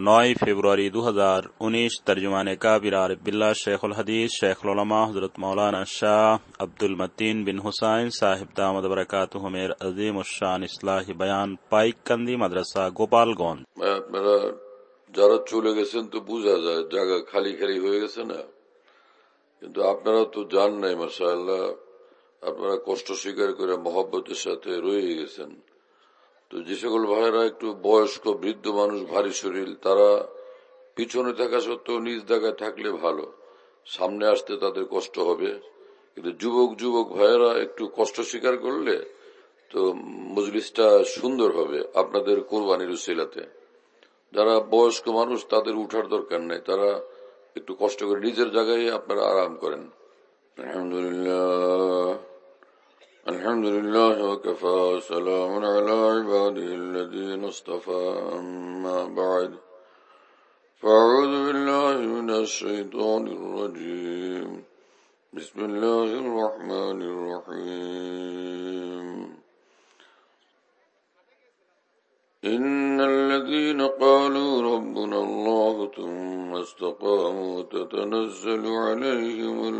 9 फरवरी 2019 तर्जुमाने काबिर आरिफ बिल्लाह शेखुल हदीस शेखुल उलमा हजरत मौलाना शाह अब्दुल मतीन बिन हुसैन साहिब दामद बरकातुहु मेर अजीम उश्शान इस्लाही बयान पाइकंदी माद्रासा गोपालगंज। আপনারা যারা চলে গেছেন তো বোঝা যায় জায়গা খালি খালি হয়ে গেছে না, কিন্তু আপনারা তো জান নাই মাশাআল্লাহ, আপনারা কষ্ট স্বীকার করে মহব্বতের সাথে রয়ে গেছেন। তো যে সকল ভাইয়েরা একটু বয়স্ক বৃদ্ধ মানুষ ভারী শরীর, তারা পিছনে থাকা সত্ত্বেও নিজ জায়গায় থাকলে ভালো, সামনে আসতে তাদের কষ্ট হবে। কিন্তু যুবক ভাইয়েরা একটু কষ্ট স্বীকার করলে তো মজলিসটা সুন্দর হবে আপনাদের কোরবানির উসিলাতে। যারা বয়স্ক মানুষ তাদের উঠার দরকার নেই, তারা একটু কষ্ট করে নিজের জায়গায় আপনারা আরাম করেন। আলহামদুলিল্লাহ আলহামদুলিল্লাহ ওয়াকাফা সালামুন আলা ইবাদিহিল্লাযীনা ইসতাফা আম্মা বা'দ ফাআউযু বিল্লাহি মিনাশ শাইতানির রাজীম বিসমিল্লাহির রহমানির রহিম ইন্নাল্লাযীনা ক্বালু রাব্বুনা আল্লাহু থুম্মা ইসতাকামু তাতানাজ্জালু আলাইহিমুল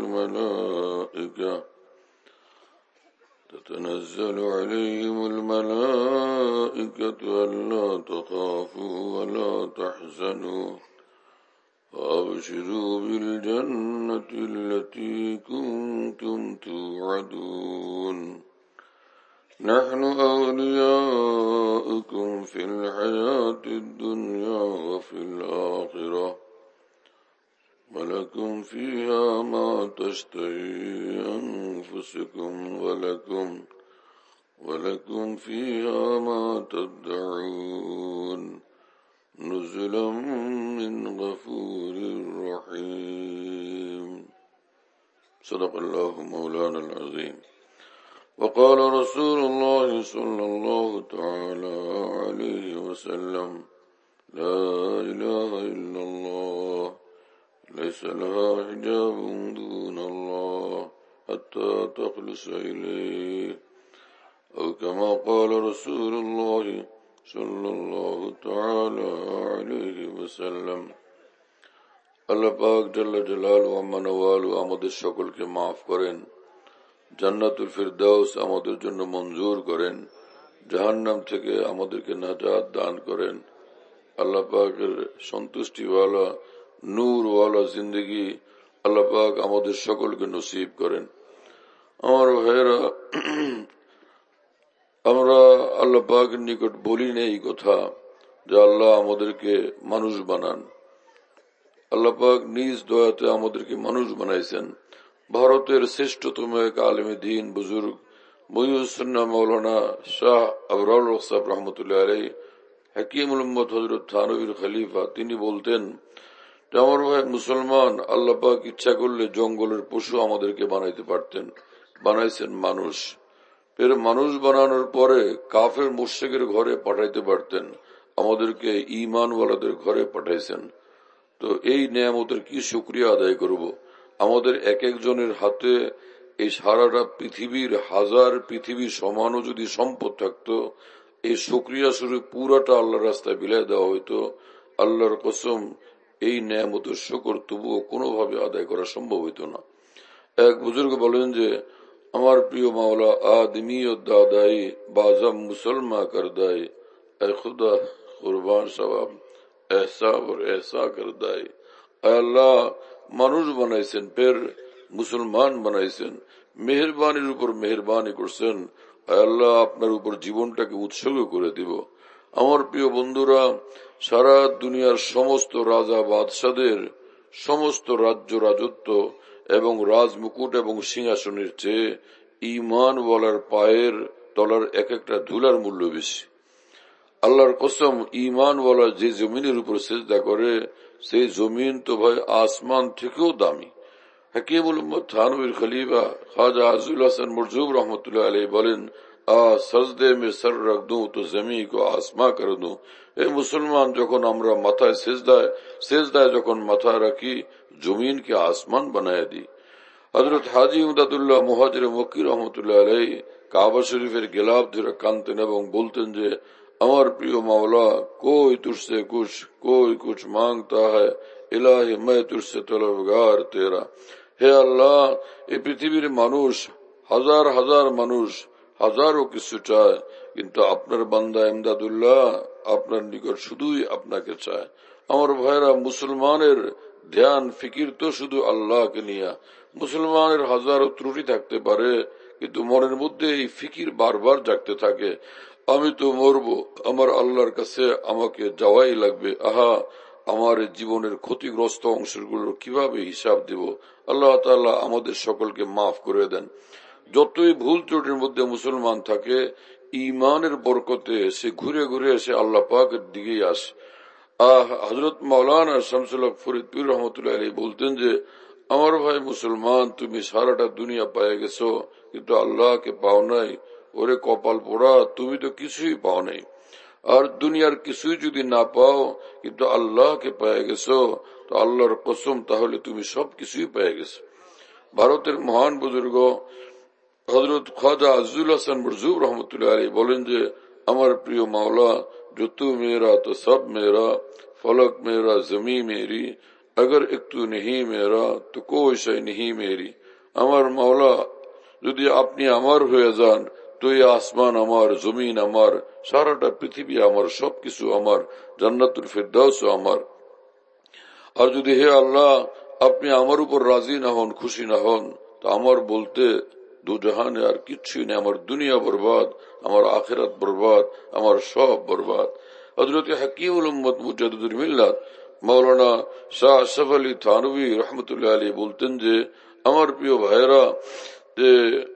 الملائكة ألا تخافوا ولا تحزنوا وأبشروا بالجنة التي كنتم توعدون نحن أولياؤكم في الحياة الدنيا وفي الآخرة ولكم فيها ما تشتهي أنفسكم ولكم فيها ما تدعون نزلا من غفور رحيم صدق الله مولانا العظيم وقال رسول الله صلى الله تعالى عليه وسلم لا إله إلا الله ليس لها حجاب دون الله حتى تخلص إليه أو كما قال رسول الله صلى الله تعالى عليه وسلم। আল্লাহ পাক জাল্লা জালালু আম্মা নওয়ালু আমাদের সকলকে মাফ করেন, জান্নাতুল ফিরদাউস আমাদের জন্য মঞ্জুর করেন, জাহান্নাম থেকে আমাদেরকে নাজাত দান করেন। আল্লাহ পাকের সন্তুষ্টিওয়ালা নূরওয়ালা জিন্দগি আল্লাহ পাক আমাদের সকলকে নসিব করেন। আমার ভাইয়েরা, আমরা আল্লাহ পাকের নিকট বলি না এই কথা যে আল্লাহ আমাদেরকে মানুষ বানান। আল্লাহ পাক নিজ দয়াতে আমাদেরকে মানুষ বানাইছেন। ভারতের শ্রেষ্ঠতম এক আলেমে দ্বীন বুজুর্গ মুহিউস-সুন্নাহ মাওলানা শাহ আবরারুল হক সাহেব রহমতুল্লাহ আলাইহি, হাকিমুল উম্মত হযরত থানভীর খলিফা, তিনি বলতেন যে আমার ভাই মুসলমান, আল্লাহ পাক ইচ্ছা করলে জঙ্গলের পশু আমাদেরকে বানাইতে পারতেন, বানাইছেন মানুষ। ফের মানুষ বানানোর পরে কাফের মুশরিকের ঘরে পাঠাইতে পারতেন, আমাদেরকে ঈমানওয়ালাদের ঘরে পাঠাইছেন। তো এই নেয়ামতের কি শুকরিয়া আদায় করব? আমাদের এক একজনের হাতে এই সারাটা পৃথিবীর পৃথিবীর সমানও যদি সম্পদ থাকতো, এই শুকরিয়া স্বরূপ পুরাটা আল্লাহর রাস্তায় বিলাই দেওয়া হইতো। আল্লাহর কসম, এই নেয়ামতের শুকর তবুও কোনোভাবে আদায় করা সম্ভব হইতো না। এক বুজুর্গ বলেন যে আমার প্রিয় মাওলা আদমি ও দাদাই বাজাম মুসলমা করদাই এ খুদা কুরবান সওয়াব এহসা और এহসা করদাই। আল্লাহ মানুষ বানাইছেন, ফের মুসলমান বানাইছেন, মেহেরবানির উপর মেহেরবানি করছেন। আল্লাহ আপনার উপর জীবনটাকে উৎসর্গ করে দিব। আমার প্রিয় বন্ধুরা, সারা দুনিয়ার সমস্ত রাজা বাদশাদের সমস্ত রাজ্য রাজত্ব এবং রাজমুকুট এবং সিংহাসনের চেয়ে ঈমানওয়ালার পায়ের তলার এক একটা ধুলার মূল্য বেশি। আল্লাহর কসম, ঈমানওয়ালা যে জমিনের উপর সিজদা করে সেই জমিন তো ভাই আসমান থেকেও দামি। হাকিমুল উম্মত থানভীর খলিফা খাজা আজুল হাসান মরজুব রহমতুল্লাহ আলাইহি বলেন, সজদে মে সর রখ দু তো জমি কো আসমা কর দু। এ মুসলমান, যখন আমরা মাথায় সেজদায় যখন মাথা রাখি, জমিনকে আসমান বানায় দি। হযরত হাজী ইমদাদুল্লাহ মুহাজির মক্কি রহমতুল্লাহ আলাইহি কাবা শরীফের গিলাফ ধরে কাঁদতেন এবং বলতেন যে अमर प्रिय मौला, कोई तुझसे कुछ, कोई कुछ मांगता है, इलाही मैं तुझसे तलबगार तेरा। হে আল্লাহ, এই পৃথিবীর মানুষ হাজার হাজার মানুষ হাজারো কিছু চায়, কিন্তু আপনার বান্দা ইমদাদুল্লাহ আপনার নিকট শুধুই আপনাকে চায়। আমার ভাইরা, মুসলমানের ধ্যান ফিকির তো শুধু আল্লাহকে নিয়ে। মুসলমানের হাজারো ত্রুটি থাকতে পারে, কিন্তু মনের মধ্যে এই ফিকির বারবার জাগতে থাকে, আমি তো মরবো, আমার আল্লাহর কাছে আমাকে যাওয়াই লাগবে। আহা, আমার জীবনের ক্ষতিগ্রস্ত অংশগুলোর কিভাবে হিসাব দিব। আল্লাহ তাআলা আমাদের সকলকে মাফ করে দেন। যতই ভুল ত্রুটির মধ্যে মুসলমান থাকে, ইমানের বরকতে সে ঘুরে ঘুরে এসে আল্লাহ পাকের দিকেই আসে। হযরত মাওলানা শামসুল হক ফরিদপুর রহমতুল্লাহ আলাইহি বলতেন যে, আমার ভাই মুসলমান, তুমি সারাটা দুনিয়া পেয়ে গেছো, কিন্তু আল্লাহকে পাও নাই। ওরে কপাল পোড়া, তুমি তো কিছুই পাও নাই। আর দুনিয়ার কিছুই যদি না পাও, কিন্তু আল্লাহকে পেয়ে গেছো, তো আল্লাহর কসম, তাহলে তুমি সবকিছুই পেয়ে গেছো। ভারতের মহান বুজুর্গ হযরত খ্বাজা আজিজুল হাসান মরজুব রহমতুল্লাহ আলাইহি বলেন যে, আমার প্রিয় মাওলা, जो तू मेरा तो सब मेरा, फलक मेरा जमी मेरी, अगर एक तू नहीं मेरा तो कोई शय नहीं मेरी। আমার মাওলা, যদি আপনি আমার হয়ে যান, তো এই আসমান আমার, জমিন আমার, সারাটা পৃথিবী আমার, সবকিছু আমার, জান্নাতুল ফিরদাউস আমার। আর যদি হে আল্লাহ আপনি আমার উপর রাজি না হন, খুশি না হন, তো আমার বলতে দু জাহানে আর কিচ্ছুই নেই। আমার দুনিয়া বরবাদ, আমার আখিরাত বরবাদ, আমার সব বরবাদ। হযরত হাকিমুল উম্মত মুজাদ্দিদুল মিল্লাত মাওলানা শাহ আশরাফ আলী থানভী রহমতুল্লাহ আলাইহি বলতেন যে, আমার প্রিয় ভাইরা, যে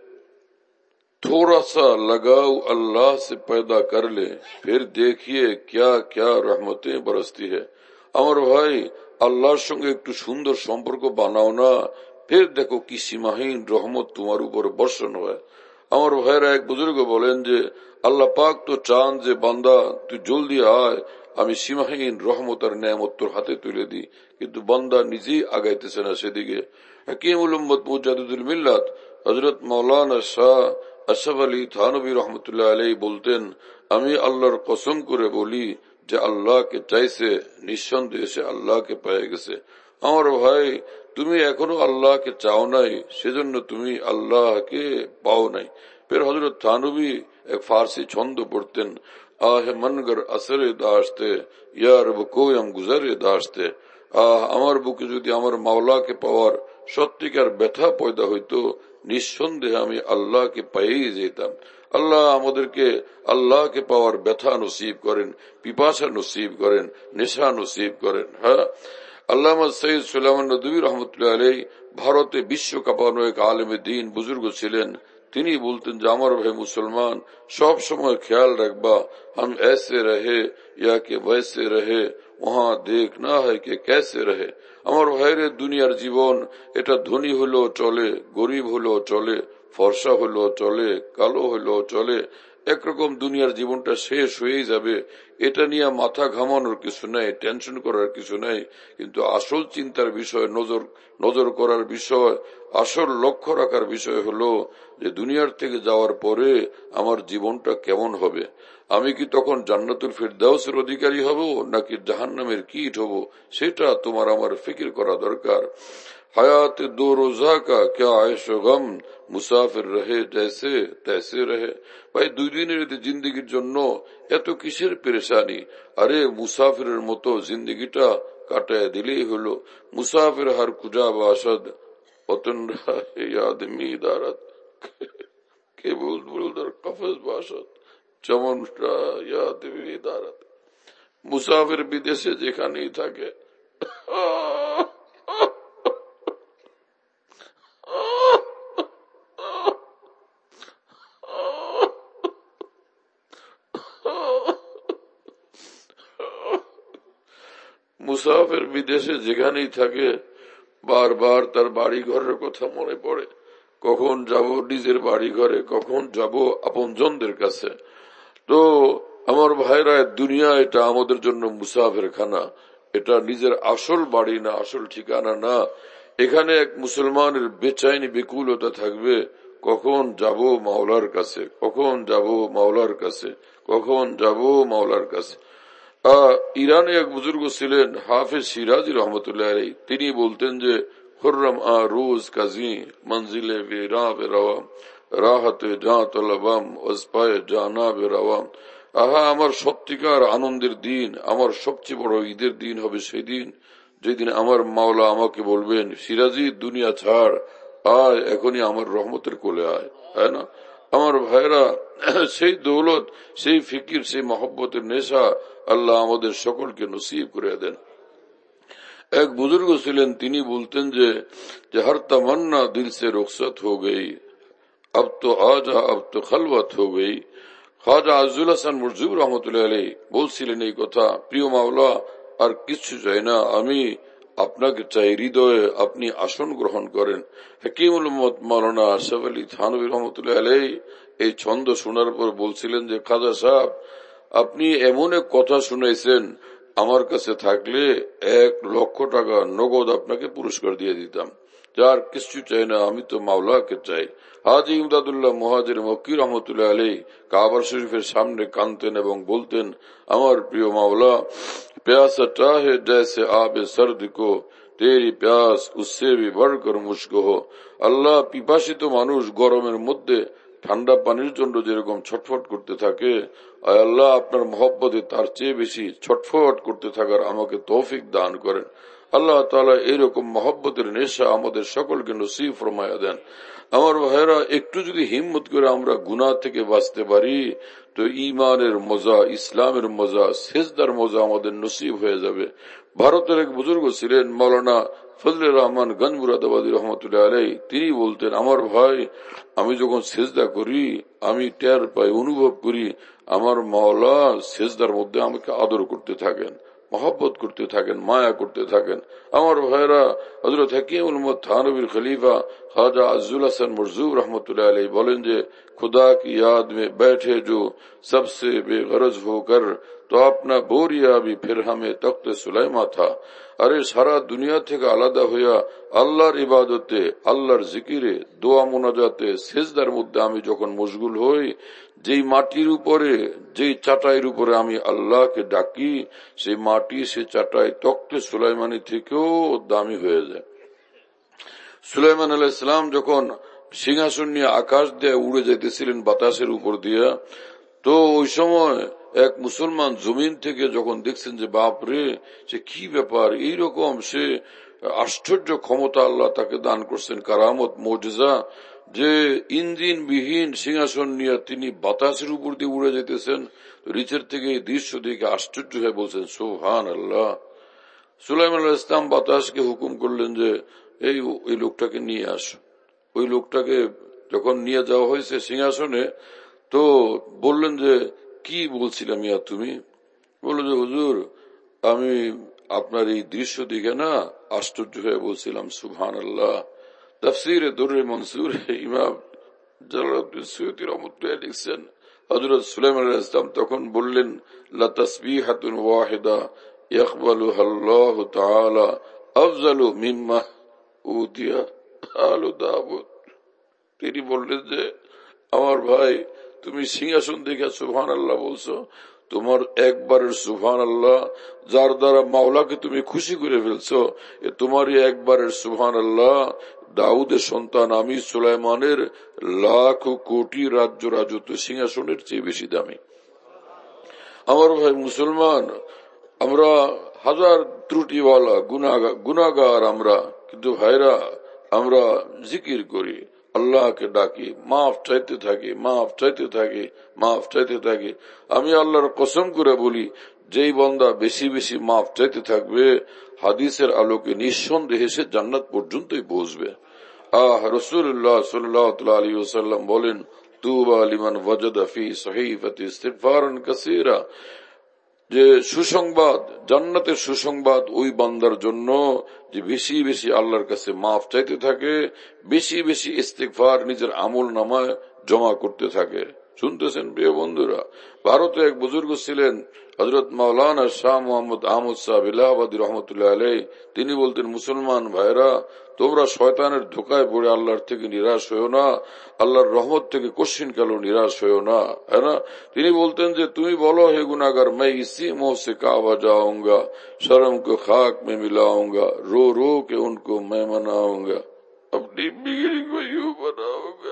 थोड़ा सा लगाव अल्लाह से पैदा कर ले, फिर देखिए क्या क्या रहमतें बरसती है। আমার ভাই, আল্লাহর সঙ্গে একটু সুন্দর সম্পর্ক বানাও না, ফের দেখো কি সীমাহীন রহমত তোমার উপর বর্ষণ হয়। আমার ভাইরা, এক বুজুর্গ বলেন যে, আল্লাহ পাক তো চান যে বান্দা তুই জলদি আয়, আমি সীমাহীন রহমত আর নেয়ামত তোর হাতে তুলে দিই, কিন্তু বান্দা নিজেই আগাইতেছে না সেদিকে। হাকিমুল উম্মত মুজাদ্দিদুল মিল্লাত হযরত মাওলানা শাহ আশরাফ আলী থানভী রহমতুল্লাহ আলাইহি বলতেন, আমি আল্লাহর কসম করে বলি যে আল্লাহকে চাইছে, নিঃসন্দেহে সে আল্লাহকে পেয়ে গেছে। আমার ভাই, তুমি এখনো আল্লাহকে চাও নাই, সেজন্য তুমি আল্লাহকে পাও নাই। ফের হযরত থানভী এক ফার্সি ছন্দ পড়তেন, আহে মনগর আসরে দাশতে, ইয়া রব কোয়ম গুজরে দাশতে। আমার বুকে যদি আমার মাওলাকে পাওয়ার সত্যিকার ব্যথা পয়দা হইতো, নিঃসন্দেহে আমি আল্লাহকে পেয়েই যেতাম। আল্লাহ আমাদেরকে আল্লাহকে পাওয়ার ব্যথা নসিব করেন, পিপাসা নসিব করেন, নেশা নসিব করেন। হ্যাঁ, আল্লামা সৈয়দ সুলাইমান নদভী রহমতুল্লাহ আলাইহি ভারতে বিশ্ব কাঁপানো এক আলেমে দ্বীন বুজুর্গ ছিলেন। তিনি বলতেন যে, আমার ভাই মুসলমান, সব সময় খেয়াল রাখবা, हम ऐसे रहे या कि वैसे रहे, वहां देखना है कि कैसे रहे। আমার ভাইরে, দুনিয়ার জীবন এটা ধনী হলেও চলে, গরিব হলেও চলে, ফর্সা হলেও চলে, কালো হলেও চলে, একরকম দুনিয়ার জীবনটা শেষ হয়েই যাবে। এটা নিয়ে মাথা ঘামানোর কিছু নাই, টেনশন করার কিছু নাই। কিন্তু আসল চিন্তার বিষয়, নজর করার বিষয়, আসল লক্ষ্য রাখার বিষয় হলো যে দুনিয়ার থেকে যাওয়ার পরে আমার জীবনটা কেমন হবে। আমি কি তখন জান্নাতুল ফিরদাউসের অধিকারী হব, নাকি জাহান্নামের কীট হব, সেটা তোমার আমার ফিকির করা দরকার। হায়াত দো রোজা কা ক্যা আয়েশ ও গম, মুসাফির রহে জैसे तैसे रहे। ভাই, দুই দিনের জিন্দগির জন্য এত কিসের পেরেশানি? আরে মুসাফিরের মতো জিন্দগিটা কাটায় দিলেই হলো। মুসাফির হার কুজা বাসদ, वतन रहे आदमी दारत, के बुलबुल कफस बासद, चमन आदमी दारत। মুসাফির বিদেশে যেখানেই থাকে, মুসাফির বিদেশে যেখানেই থাকে, বারবার তার বাড়ি ঘরের কথা মনে পড়ে। কখন যাব নিজের বাড়ি ঘরে, কখন যাব আপনজনদের কাছে। তো আমার ভাইরা, দুনিয়া এটা আমাদের জন্য মুসাফির খানা, এটা নিজের আসল বাড়ি না, আসল ঠিকানা না। এখানে এক মুসলমানের বেচাইনি বিকুলতা থাকবে, কখন যাব মাওলার কাছে, কখন যাব মাওলার কাছে, কখন যাব মাওলার কাছে। ইরানে এক বুজুর্গ ছিলেন হাফেজ সিরাজি রহমতুল্লাহ আলাইহি, তিনি বলতেন যে খুররম রোজ কাজী মঞ্জিলে বেরা বেরাওয়াম রাহতে যা তলবাম ওজপায়ে জানা বেরাওয়াম। আহা, আমার সত্যিকার আনন্দের দিন, আমার সবচেয়ে বড় ঈদের দিন হবে সেই দিন যেদিন আমার মাওলা আমাকে বলবেন, সিরাজি দুনিয়া ছাড়, আয় এখনই আমার রহমতের কোলে আয়। তাই না আমার ভাইরা? সেই দৌলত, সেই ফিকির, সেই মহব্বতের নেশা আল্লাহ আমাদের সকলকে নসিব করে দেন। এক বুজুর্গ ছিলেন, তিনি বলতেন যে হর তমন্না দিল সে রুখসত হো গই, अब तो आजा अब तो खलवत हो गई। খাজা আজুল হাসান মরজুব রহমতুল্লাহ আলাইহি বলছিলেন এই কথা, প্রিয় মাওলা আর কিছু চাই না, আমি আপনাকে চাই হৃদয়ে, আপনি আসন গ্রহণ করেন। হাকিমুল উম্মত মাওলানা আশরাফ আলী থানভী রহমতুল্লাহ আলাইহি এই ছন্দ শোনার পর বলছিলেন যে খাজা সাহেব, আপনি এমন এক কথা শুনাইছেন, আমার কাছে থাকলে 1,00,000 টাকা নগদ আপনাকে পুরস্কার দিয়ে দিতাম। যার কিছু চাই না, আমি তো মাওলাকে চাই। হাজি ইমদাদুল্লাহ মুহাজির মক্কি রহমতুল্লাহ আলাইহি কাবা শরীফের সামনে কাঁদতেন এবং বলতেন, আমার প্রিয় মাওলা, প্যাসা চাহে জैसे आबे सर्द को तेरी प्यास उससे भी बढ़कर मुश्क हो। আল্লাহ, পিপাসিত মানুষ গরমের মধ্যে ঠান্ডা পানির জন্য যেরকম ছটফট করতে থাকে, আয় আল্লাহ, আপনার মহব্বতে তার চেয়ে বেশি ছটফট করতে থাকার আমাকে তৌফিক দান করেন। আল্লাহ তাআলা এইরকম মহব্বতের নেশা আমাদের সকলকে নসিব ফরমায়া দেন। আমার ভাইরা, একটু যদি হিম্মত করে আমরা গুনাহ থেকে বাঁচতে পারি তো ঈমানের মজা, ইসলামের মজা, সেজদার মজা আমাদের নসিব হয়ে যাবে। ভারতের এক বুজুর্গ ছিলেন মাওলানা ফজলে রহমান গঞ্জমুরাদাবাদী রহমতুল্লাহ আলাইহি, তিনি বলতেন, আমার ভাই, আমি যখন সেজদা করি আমি টের পাই, অনুভব করি আমার মাওলা সেজদার মধ্যে আমাকে আদর করতে থাকেন, মহব্বত করতে থাকেন, মায়া করতে থাকেন। আমার ভাইরা, হযরত হাকিমুল উম্মত থানভীর খলিফা খাজা আজুল হাসান মরজুব রহমতুল্লাহ আলাইহি বলেন যে खुदा की याद में बैठे जो सबसे बेगरज होकर तो अपना बोरिया भी फिर हमें तख्त सुलाइमा था। আরে সারা দুনিয়া থেকে আলাদা হইয়া আল্লাহর ইবাদতে, আল্লাহর জিকিরে, দোয়া মোনাজাতে, সেজদার মধ্যে আমি যখন মশগুল হই, যেই মাটির উপরে, যেই চাটাইয়ের উপরে আমি আল্লাহকে ডাকি, সেই মাটি, সে চাটাই তখ্তে সুলাইমানি থেকেও দামি হয়ে যায়। সুলাইমান আলাইহিস সালাম যখন সিংহাসন নিয়ে আকাশ দিয়ে উড়ে যেতেছিলেন বাতাসের উপর দিয়া, তো ওই সময় এক মুসলমান জমিন থেকে যখন দেখছেন যে বাপরে, সে কি ব্যাপার, এইরকম সে আশ্চর্য ক্ষমতা আল্লাহ তাকে দান করছেন, কারামত, মুজিজা, যে ইঞ্জিন বিহীন সিংহাসন নিয়ে তিনি বাতাসের উপর দিয়ে উড়ে যেতেছেন। নিচের থেকে এই দৃশ্য দেখে আশ্চর্য হয়ে বলছেন, সুবহানাল্লাহ। সুলাইমান আলাইহিস সালাম বাতাসকে হুকুম করলেন যে এই লোকটাকে নিয়ে আসো। ওই লোকটাকে যখন নিয়ে যাওয়া হয়েছে সিংহাসনে, তো বললেন যে কি বলছিলাম ইয়া তুমি? বলল যে হুজুর, আমি আপনার এই দৃশ্য দেখে না আশ্চর্য হয়ে বলছিলাম সুবহানাল্লাহ। তাফসীরে দুররে মনসুর ইমাম জালালউদ্দিন সুয়ুতী রহমাতুল্লাহ লিখছেন, হযরত সুলাইমান আলাইহিস সালাম তখন বললেন, লা তাসবিহাতুন ওয়াহিদা ইয়াকবালুহা আল্লাহু তাআলা আফজালু মিম্মা উতিয়া আলু দাউদ। তিনি বললেন যে আমার ভাই, তুমি সিংহাসন দেখে সুবহানাল্লাহ বলছো, তোমার একবারের সুবহানাল্লাহ যার দ্বারা মাওলাকে তুমি খুশি করে ফেলছো, তোমারই একবারের সুবহানাল্লাহ দাউদের সন্তান আমি সুলাইমানের লাখ কোটি রাজ্য রাজত্ব সিংহাসনের চেয়ে বেশি দামি। আমার ভাই মুসলমান, আমরা হাজার ত্রুটিওয়ালা গুনাহগার আমরা, কিন্তু ভাইরা আমরা জিকির করি, আল্লাহকে ডাকি, মাফ চাইতে থাকি, মাফ চাইতে থাকি, মাফ চাইতে থাকি। আমি আল্লাহর কসম করে বলি, যেই বান্দা বেশি বেশি মাফ চাইতে থাকবে, হাদিসের আলোকে নিঃসন্দেহে সে জান্নাত পর্যন্তই পৌঁছবে। রাসূলুল্লাহ সাল্লাল্লাহু আলাইহি ওয়াসাল্লাম বলেন, তুবা লিমান ওয়াজাদা ফি সহিফাতি ইস্তিগফারান কাসীরা, যে সুসংবাদ, জান্নাতের সুসংবাদ ওই বান্দার জন্য যে বেশি বেশি আল্লাহর কাছে মাফ চাইতে থাকে, বেশি বেশি ইস্তিগফার নিজের আমল নামায় জমা করতে থাকে। শুনতেছেন প্রিয় বন্ধুরা? ভারতে এক বুজুর্গ ছিলেন হযরত মাওলানা শাহ মোহাম্মদ আহমদ সাহেব ইলাহাবাদী রহমতুল্লাহ আলাইহি তিনি বলতেন, মুসলমান ভাইরা, তোমরা শয়তানের ধোকায় পড়ে আল্লাহর থেকে নিরাশ হয়েও না, আল্লাহর রহমত থেকে কোশ্চিন কালো নিরাশ হয়েও না, হ্যাঁ না। তিনি বলতেন যে তুমি বলো, হে গুনাহগার, मैं इसी मोह से काबा जाऊंगा, शर्म को खाक में मिलाऊंगा, रो रो के उनको मैं मनाऊंगा, अपनी बिगड़ी को यूं बनाऊंगा।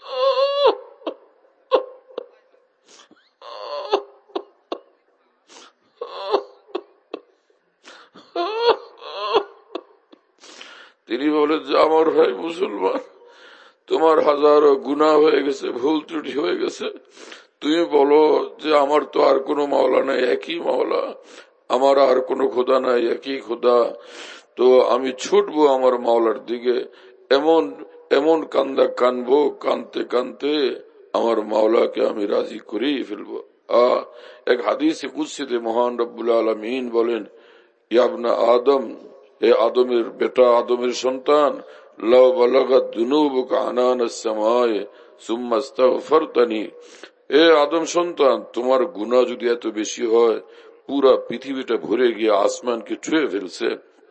তিনি বলেন যে আমার ভাই মুসলমান, তোমার হাজারো গুনাহ হয়ে গেছে, ভুল ত্রুটি হয়ে গেছে, তুমি বলো যে আমার তো আর কোনো মাওলা নাই, একই মাওলা, আমার আর কোনো খোদা নাই, একই খোদা। তো আমি ছুটবো আমার মাওলার দিকে, এমন এমন কানবো, কানতে কানতে আমার মাওলাকে আমি রাজি করেই ফেলবো। এক হাদিসে কুদসিতে মহান রব্বুল আলামিন বলেন, ইয়া আদম, হে আদমের বেটা, আদমের সন্তান, লাউ বালাগাত যুনুবুকা আনানাস সামায়ে সুম্মা ইস্তাগফারতানি, হে আদম সন্তান, তোমার গুনাহ যদি এত বেশি হয়, পুরা পৃথিবীটা ভরে গিয়ে আসমানকে ছুঁয়ে ফেলছে,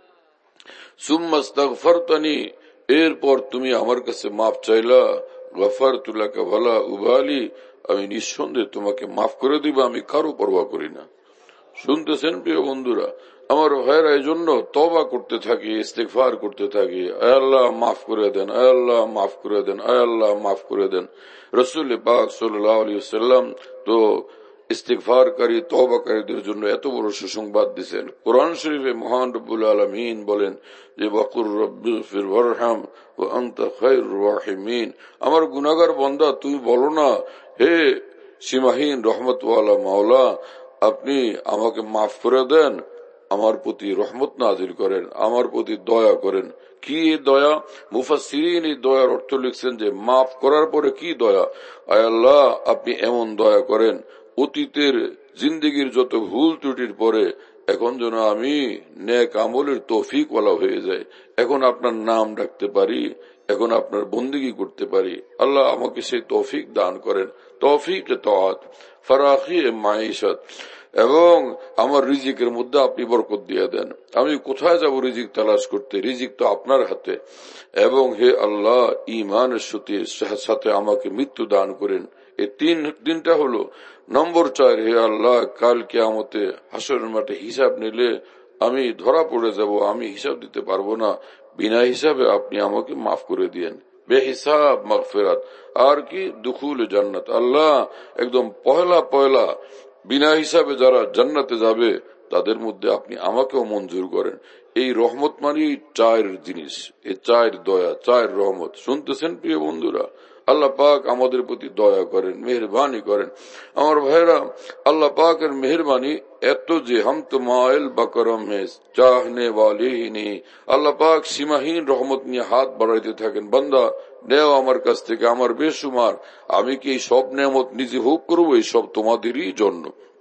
সুম্মা ইস্তাগফারতানি, এরপর তুমি আমার কাছে মাফ চাইলা, গফারতু লাকা ওয়ালা উবালি, আমি নিঃসন্দেহে তোমাকে মাফ করে দিব, আমি কারো পরোয়া করি না। শুনতেছেন প্রিয় বন্ধুরা আমার ভাইয়েরা, এই জন্য তওবা করতে থাকি, ইস্তিগফার করতে থাকি, আয় আল্লাহ মাফ করে দেন, আয় আল্লাহ মাফ করে দেন, আয় আল্লাহ মাফ করে দেন। রাসূল পাক সাল্লাল্লাহু আলাইহি ওয়াসাল্লাম তো ইস্তিগফারকারী তওবাকারীদের জন্য এত বড় সুসংবাদ দিয়েছেন। কোরআন শরীফে মহান রব্বুল আলামিন বলেন যে ওয়াকুর রব্বিগফির ওয়ারহাম ওয়া আনতা খায়রুর রাহিমিন, আমার গুনাহগার বান্দা তুমি বলো না, হে সীমাহীন রহমতওয়ালা মাওলা, আপনি আমাকে মাফ করে দেন, আমার প্রতি রহমত নাজিল করেন, আমার প্রতি দয়া করেন। কি দয়া? মুফাসসিরিন এই দয়ার অর্থ লিখছেন যে মাফ করার পরে কি দয়া। আয় আল্লাহ, আপনি এমন দয়া করেন, অতীতের জিন্দেগির যত ভুল ত্রুটির পরে এখন যেন আমি নেক আমলের তৌফিক ওয়ালা হয়ে যায়, এখন আপনার নাম ডাকতে পারি, এখন আপনার বন্দেগী করতে পারি। আল্লাহ আমাকে সেই তৌফিক দান করেন, তৌফিক তাআত, ফারাখি মাঈশাত, এবং আমার রিজিকের মধ্যে আপনি বরকত দিয়ে দেন। আমি কোথায় যাব রিজিক তালাশ করতে? রিজিক তো আপনার হাতে। এবং হে আল্লাহ, ঈমানের সাথে আমাকে মৃত্যু দান করেন। এই তিনটা হলো। নম্বর 4, হে আল্লাহ, কাল কিয়ামতে হাসরের মাঠে হিসাব নিলে আমি ধরা পড়ে যাব, আমি হিসাব দিতে পারবো না, বিনা হিসাবে আপনি আমাকে মাফ করে দিয়েন। বেহিসাব মাগফিরাত, আর কি দুখুল জান্নাত। আল্লাহ একদম পয়লা বিনা হিসাবে যারা জান্নাতে যাবে তাদের মধ্যে আপনি আমাকেও মঞ্জুর করেন। এই রহমত মানে 4 জিনিস, এই 4 দয়া, 4 রহমত। শুনতেছেন প্রিয় বন্ধুরা? আল্লাহ পাক আমাদের প্রতি দয়া করেন, মেহরবানি করেন। আমার ভাইরা, আল্লাহ পাকের মেহরবানি এত যে হাম তো মাইল বাকরম হে চাহনে ওয়ালে হি নেই। আল্লাহ পাক সীমাহীন রহমত নিয়ে হাত বাড়াইতে থাকেন, বান্দা নেও আমার কাছ থেকে, আমার বেশুমার, আমি কি এই সব নেয়ামত নিজে ভোগ করবো? এই সব তোমাদেরই জন্য।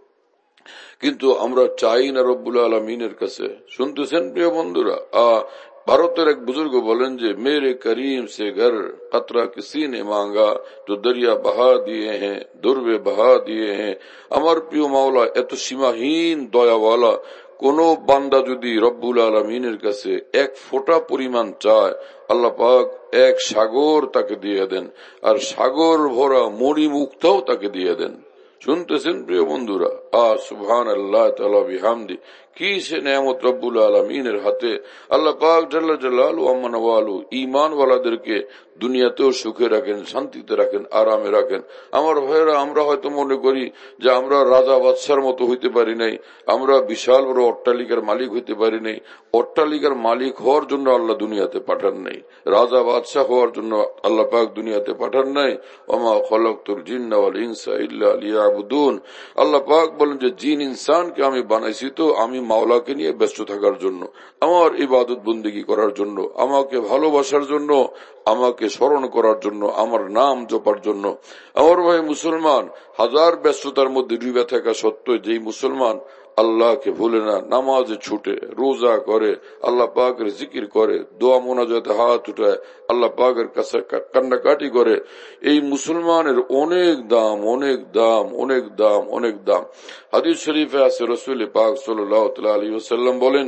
কিন্তু আমরা চাই না রব্বুল আলামিনের কাছে। শুনতেছেন প্রিয় বন্ধুরা? ভারতের এক বুজুর্গ বলেন যে মেরে করিম সে ঘর কতরা কিসি নে মাঙ্গা তো দরিয়া বাহা দিয়ে হ্যাঁ, দুর্বে বাহা দিয়ে হ্যাঁ। আমার প্রিয় মাওলা এত সীমাহীন দয়াওয়ালা, কোন বান্দা যদি রব্বুল আলামিনের কাছে 1 ফোঁটা পরিমাণ চায়, আল্লাহ পাক 1 সাগর তাকে দিয়ে দেন, আর সাগর ভরা মরি মুক্তাও তাকে দিয়ে দেন। শুনতেছেন প্রিয় বন্ধুরা? সুবহানাল্লাহ তাআলা বিহামদি, কি সে নেয়ামত রব্বুল আলামিনের হাতে। আল্লাহ পাক জাল্লা জালালুহু আম্মা নওয়ালু ঈমান ওয়ালাদেরকে দুনিয়াতেও সুখে রাখেন, শান্তিতে রাখেন, আরামে রাখেন। আমার ভাইয়েরা, আমরা হয়তো মনে করি যে আমরা রাজা বাদশার মতো হইতে পারি নাই, আমরা বিশাল বড় অট্টালিকার মালিক হইতে পারি নাই। অট্টালিকার মালিক হওয়ার জন্য আল্লাহ দুনিয়াতে পাঠান নাই, রাজা বাদশাহ হওয়ার জন্য আল্লাহ পাক দুনিয়াতে পাঠান নাই। ওমা খলাকতুল জিন্না ওয়াল ইনসা ইল্লা লিয়াবুদুন। আল্লাহ পাক বলেন যে জিন ইনসানকে আমি বানাইছি তো আমি মাওলাকে নিয়ে ব্যস্ত থাকার জন্য, আমার ইবাদত বন্দেগী করার জন্য, আমাকে ভালোবাসার জন্য, আমাকে স্মরণ করার জন্য, আমার নাম জপার জন্য। আমার ভাই মুসলমান, হাজার ব্যস্ততার মধ্যে ডুবে থাকা সত্ত্বেও যেই মুসলমান আল্লাহকে ভুলে না, নামাজে ছুটে, রোজা করে, আল্লাহ পাকের জিকির করে, দোয়া মোনাজাতে হাত উঠায়, আল্লাহ পাকের কাছে কান্নাকাটি করে, এই মুসলমানের অনেক দাম, অনেক দাম, অনেক দাম, অনেক দাম। হাদিস শরীফে আছে, রাসূল পাক সাল্লাল্লাহু আলাইহি ওয়াসাল্লাম বলেন,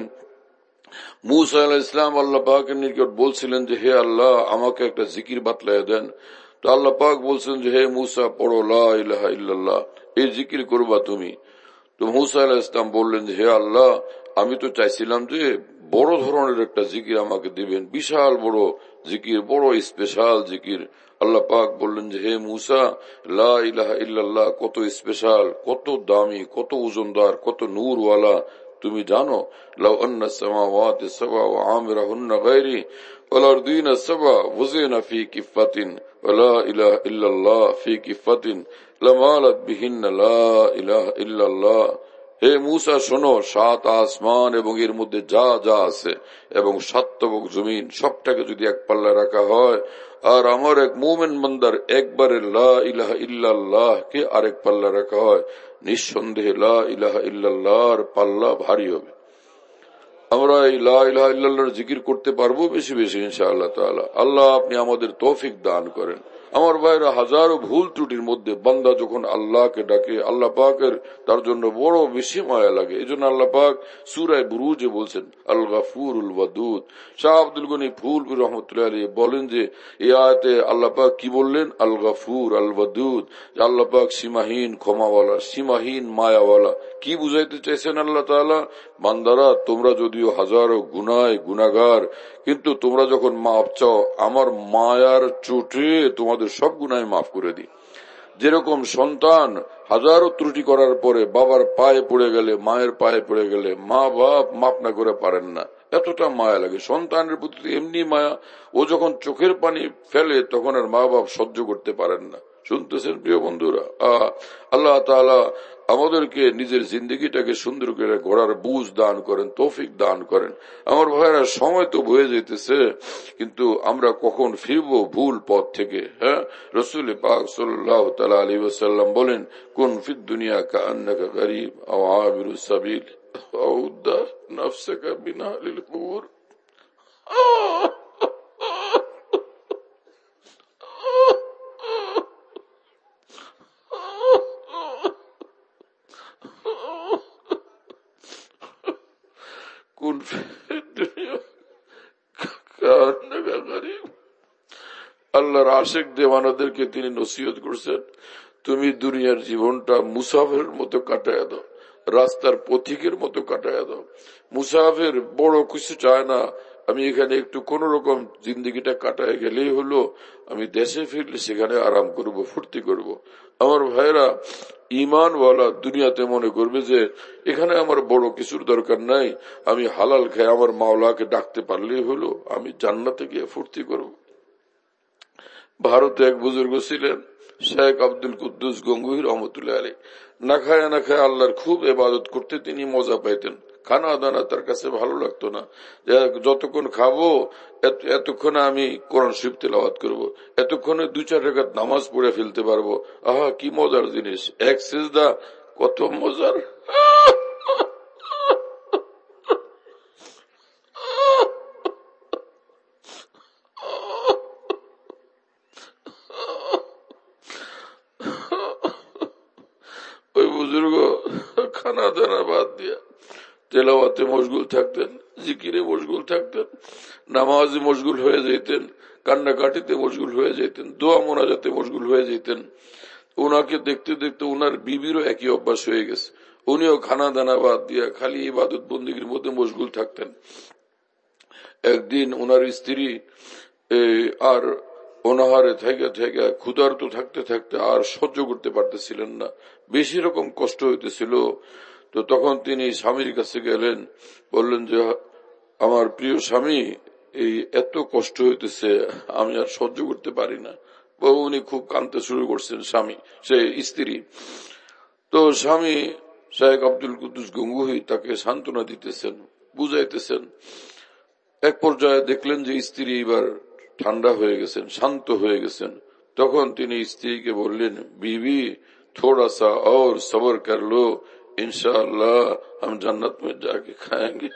মূসা আলাইহিস সালাম আল্লাহ পাকের নিকট বলছিলেন যে হে আল্লাহ, আমাকে একটা জিকির বাতলায় দেন। তো আল্লাহ পাক বলছেন যে হে মূসা, পড়ো লা ইলাহা ইল্লাল্লাহ, এই জিকির করবা তুমি। তো মূসা আলাইহিস সালাম বললেন যে হে আল্লাহ, আমি তো চাইছিলাম যে বড় ধরনের একটা জিকির আমাকে দিবেন, বিশাল বড় জিকির, বড় স্পেশাল জিকির। আল্লাহ পাক বললেন যে হে মূসা, লা ইলাহা ইল্লাল্লাহ কত স্পেশাল, কত দামি, কত ওজনদার, কত নূরওয়ালা তুমি জানো? লাউ আন্না সামাওয়াতি সাবআ ওয়া আমিরাহুন্না গায়রি ওয়াল আরদিনা সাবআ ওয়াজিনা ফি কিফাতিন ওয়া লা ইলাহা ইল্লাল্লাহ ফি কিফাতিন লামালাত বিহিন্না লা ইলাহা ইল্লাল্লাহ। হে মূসা শোনো, 7 আসমান এবং এর মধ্যে যা যা আছে এবং 7 তবক জমিন সবটাকে যদি এক পাল্লা রাখা হয়, আর আমার এক মুমিন বান্দার একবারে লা ইলাহা ইল্লাল্লাহ কে আরেক পাল্লা রাখা হয়, নিঃসন্দেহে লা ইলাহা ইল্লাল্লাহর পাল্লা ভারী হবে। আমরা এই লা ইলাহা ইল্লাল্লাহর জিকির করতে পারবো বেশি বেশি ইনশাআল্লাহ তাআলা। আল্লাহ আপনি আমাদের তৌফিক দান করেন। আমার ভাইরা, হাজারো ভুল ত্রুটির মধ্যে বান্দা যখন আল্লাহকে ডাকে, আল্লাহ পাকের তার জন্য বড় বেশি মায়া লাগে। এই জন্য আল্লাহ পাক সূরা বুরুজে বলছেন আল গাফুরুল ওয়াদুদ। শাহ আব্দুল গনি ফুলপুর রহমতুল্লাহ আলাইহি বলেন যে এই আয়াতে আল্লাহ পাক কি বললেন? আল গাফুর আল ওয়াদুদ, আল্লাহ পাক সীমাহীন ক্ষমাওয়ালা, সীমাহীন মায়াওয়ালা। কি বুঝাইতে চাইছেন আল্লাহ তাআলা? বান্দারা, তোমরা যদিও হাজারো গুনায় গুনাহগার, কিন্তু তোমরা যখন মাফ চাও, আমার মায়ার চোটে তোমাদের সব গুনাহ মাফ করে দিই। যেরকম সন্তান হাজারো ত্রুটি করার পরে বাবার পায়ে পড়ে গেলে, মায়ের পায়ে পড়ে গেলে মা বাপ মাফ না করে পারেন না, এতটা মায়া লাগে সন্তানের প্রতি। এমনি মায়া, ও যখন চোখের পানি ফেলে তখন আর মা বাপ সহ্য করতে পারেন না। শুনতেছেন প্রিয় বন্ধুরা? আল্লাহ তাআলা আমাদেরকে নিজের জিন্দগিটাকে সুন্দর করে গড়ার বুঝ দান করেন, তৌফিক দান করেন। আমার ভাইরা, সময় তো বয়ে যেতেছে, কিন্তু আমরা কখন ফিরবো ভুল পথ থেকে? হ্যাঁ, রাসূল পাক সাল্লাল্লাহু তাআলা আলাইহি ওয়াসাল্লাম বলেন, কুন ফিদ দুনিয়া কাআন্নাকা গরীব আও আবিরুস সাবিল আও দা নাফসাকা বিনালিল কুবুর। আল্লাহর আশিক দেওয়ানাদেরকে তিনি নসিহত করছেন, তুমি দুনিয়ার জীবনটা মুসাফিরের মতো কাটায় দাও, রাস্তার পথিকের মতো কাটায় দাও। মুসাফির বড় কিছু চায় না, আমি এখানে একটু কোন রকম জিন্দগিটা কাটায় গেলেই হলো, আমি দেশে ফিরলে সেখানে আরাম করব, ফুর্তি করব। আমার ভাইরা, ইমানওয়ালা দুনিয়াতে মনে করবে যে এখানে আমার বড় কিছুর দরকার নাই, আমি হালাল খেয়ে আমার মাওলাকে ডাকতে পারলেই হলো, আমি জান্নাতে গিয়ে ফুর্তি করব। ভারতে এক বুজুর্গ ছিলেন, শেখ আব্দুল কুদ্দুস গঙ্গুহি রহমতুল্লাহ আলাইহি। না খায় না খায় আল্লাহর খুব ইবাদত করতে তিনি মজা পাইতেন। খানা দানা তার কাছে ভালো লাগতো না। যতক্ষণ খাবো এতক্ষণে আমি কোরআন শরীফ তেলাওয়াত করব, এতক্ষণে 2-4 রাকাত নামাজ পড়ে ফেলতে পারবো। আহা, কি মজার জিনিস! এক সিজদা কত মজার! ওই বুজুর্গ খানা দানা বাদ দিয়া তেলাওয়াতে মশগুল থাকতেন, জিকিরে মশগুল থাকতেন, নামাজে মশগুল হয়ে যেতেন, কান্নাকাটিতে মশগুল হয়ে যেতেন, দোয়া মোনাজাতে মশগুল হয়ে যেতেন। উনাকে দেখতে দেখতে উনার বিবিরও একই অভ্যাস হয়ে গেছে, উনিও খানা দানা বাদ দিয়া খালি ইবাদত বন্দেগীর মধ্যে মশগুল থাকতেন। একদিন উনার স্ত্রী আর অনাহারে থেকে থেকে ক্ষুধার্ত থাকতে থাকতে আর সহ্য করতে পারতেছিলেন না, বেশি রকম কষ্ট হইতেছিল। তো তখন তিনি স্বামীর কাছে গেলেন, বললেন যে আমার প্রিয় স্বামী, এই এত কষ্ট হইতেছে, আমি আর সহ্য করতে পারি না। উনি খুব কাঁদতে শুরু করছেন, স্বামী সে স্ত্রী। তো স্বামী শেখ আব্দুল কুদ্দুস গঙ্গুহি তাকে সান্ত্বনা দিতেছেন, বুঝাইতেছেন। এক পর্যায়ে দেখলেন যে স্ত্রী এবার ঠান্ডা হয়ে গেছেন, শান্ত হয়ে গেছেন। তখন তিনি স্ত্রীকে বললেন, বিবি থোড়া সা और सबर कर लो, इंशाअल्लाह हम जन्नत में जाके खाएंगे।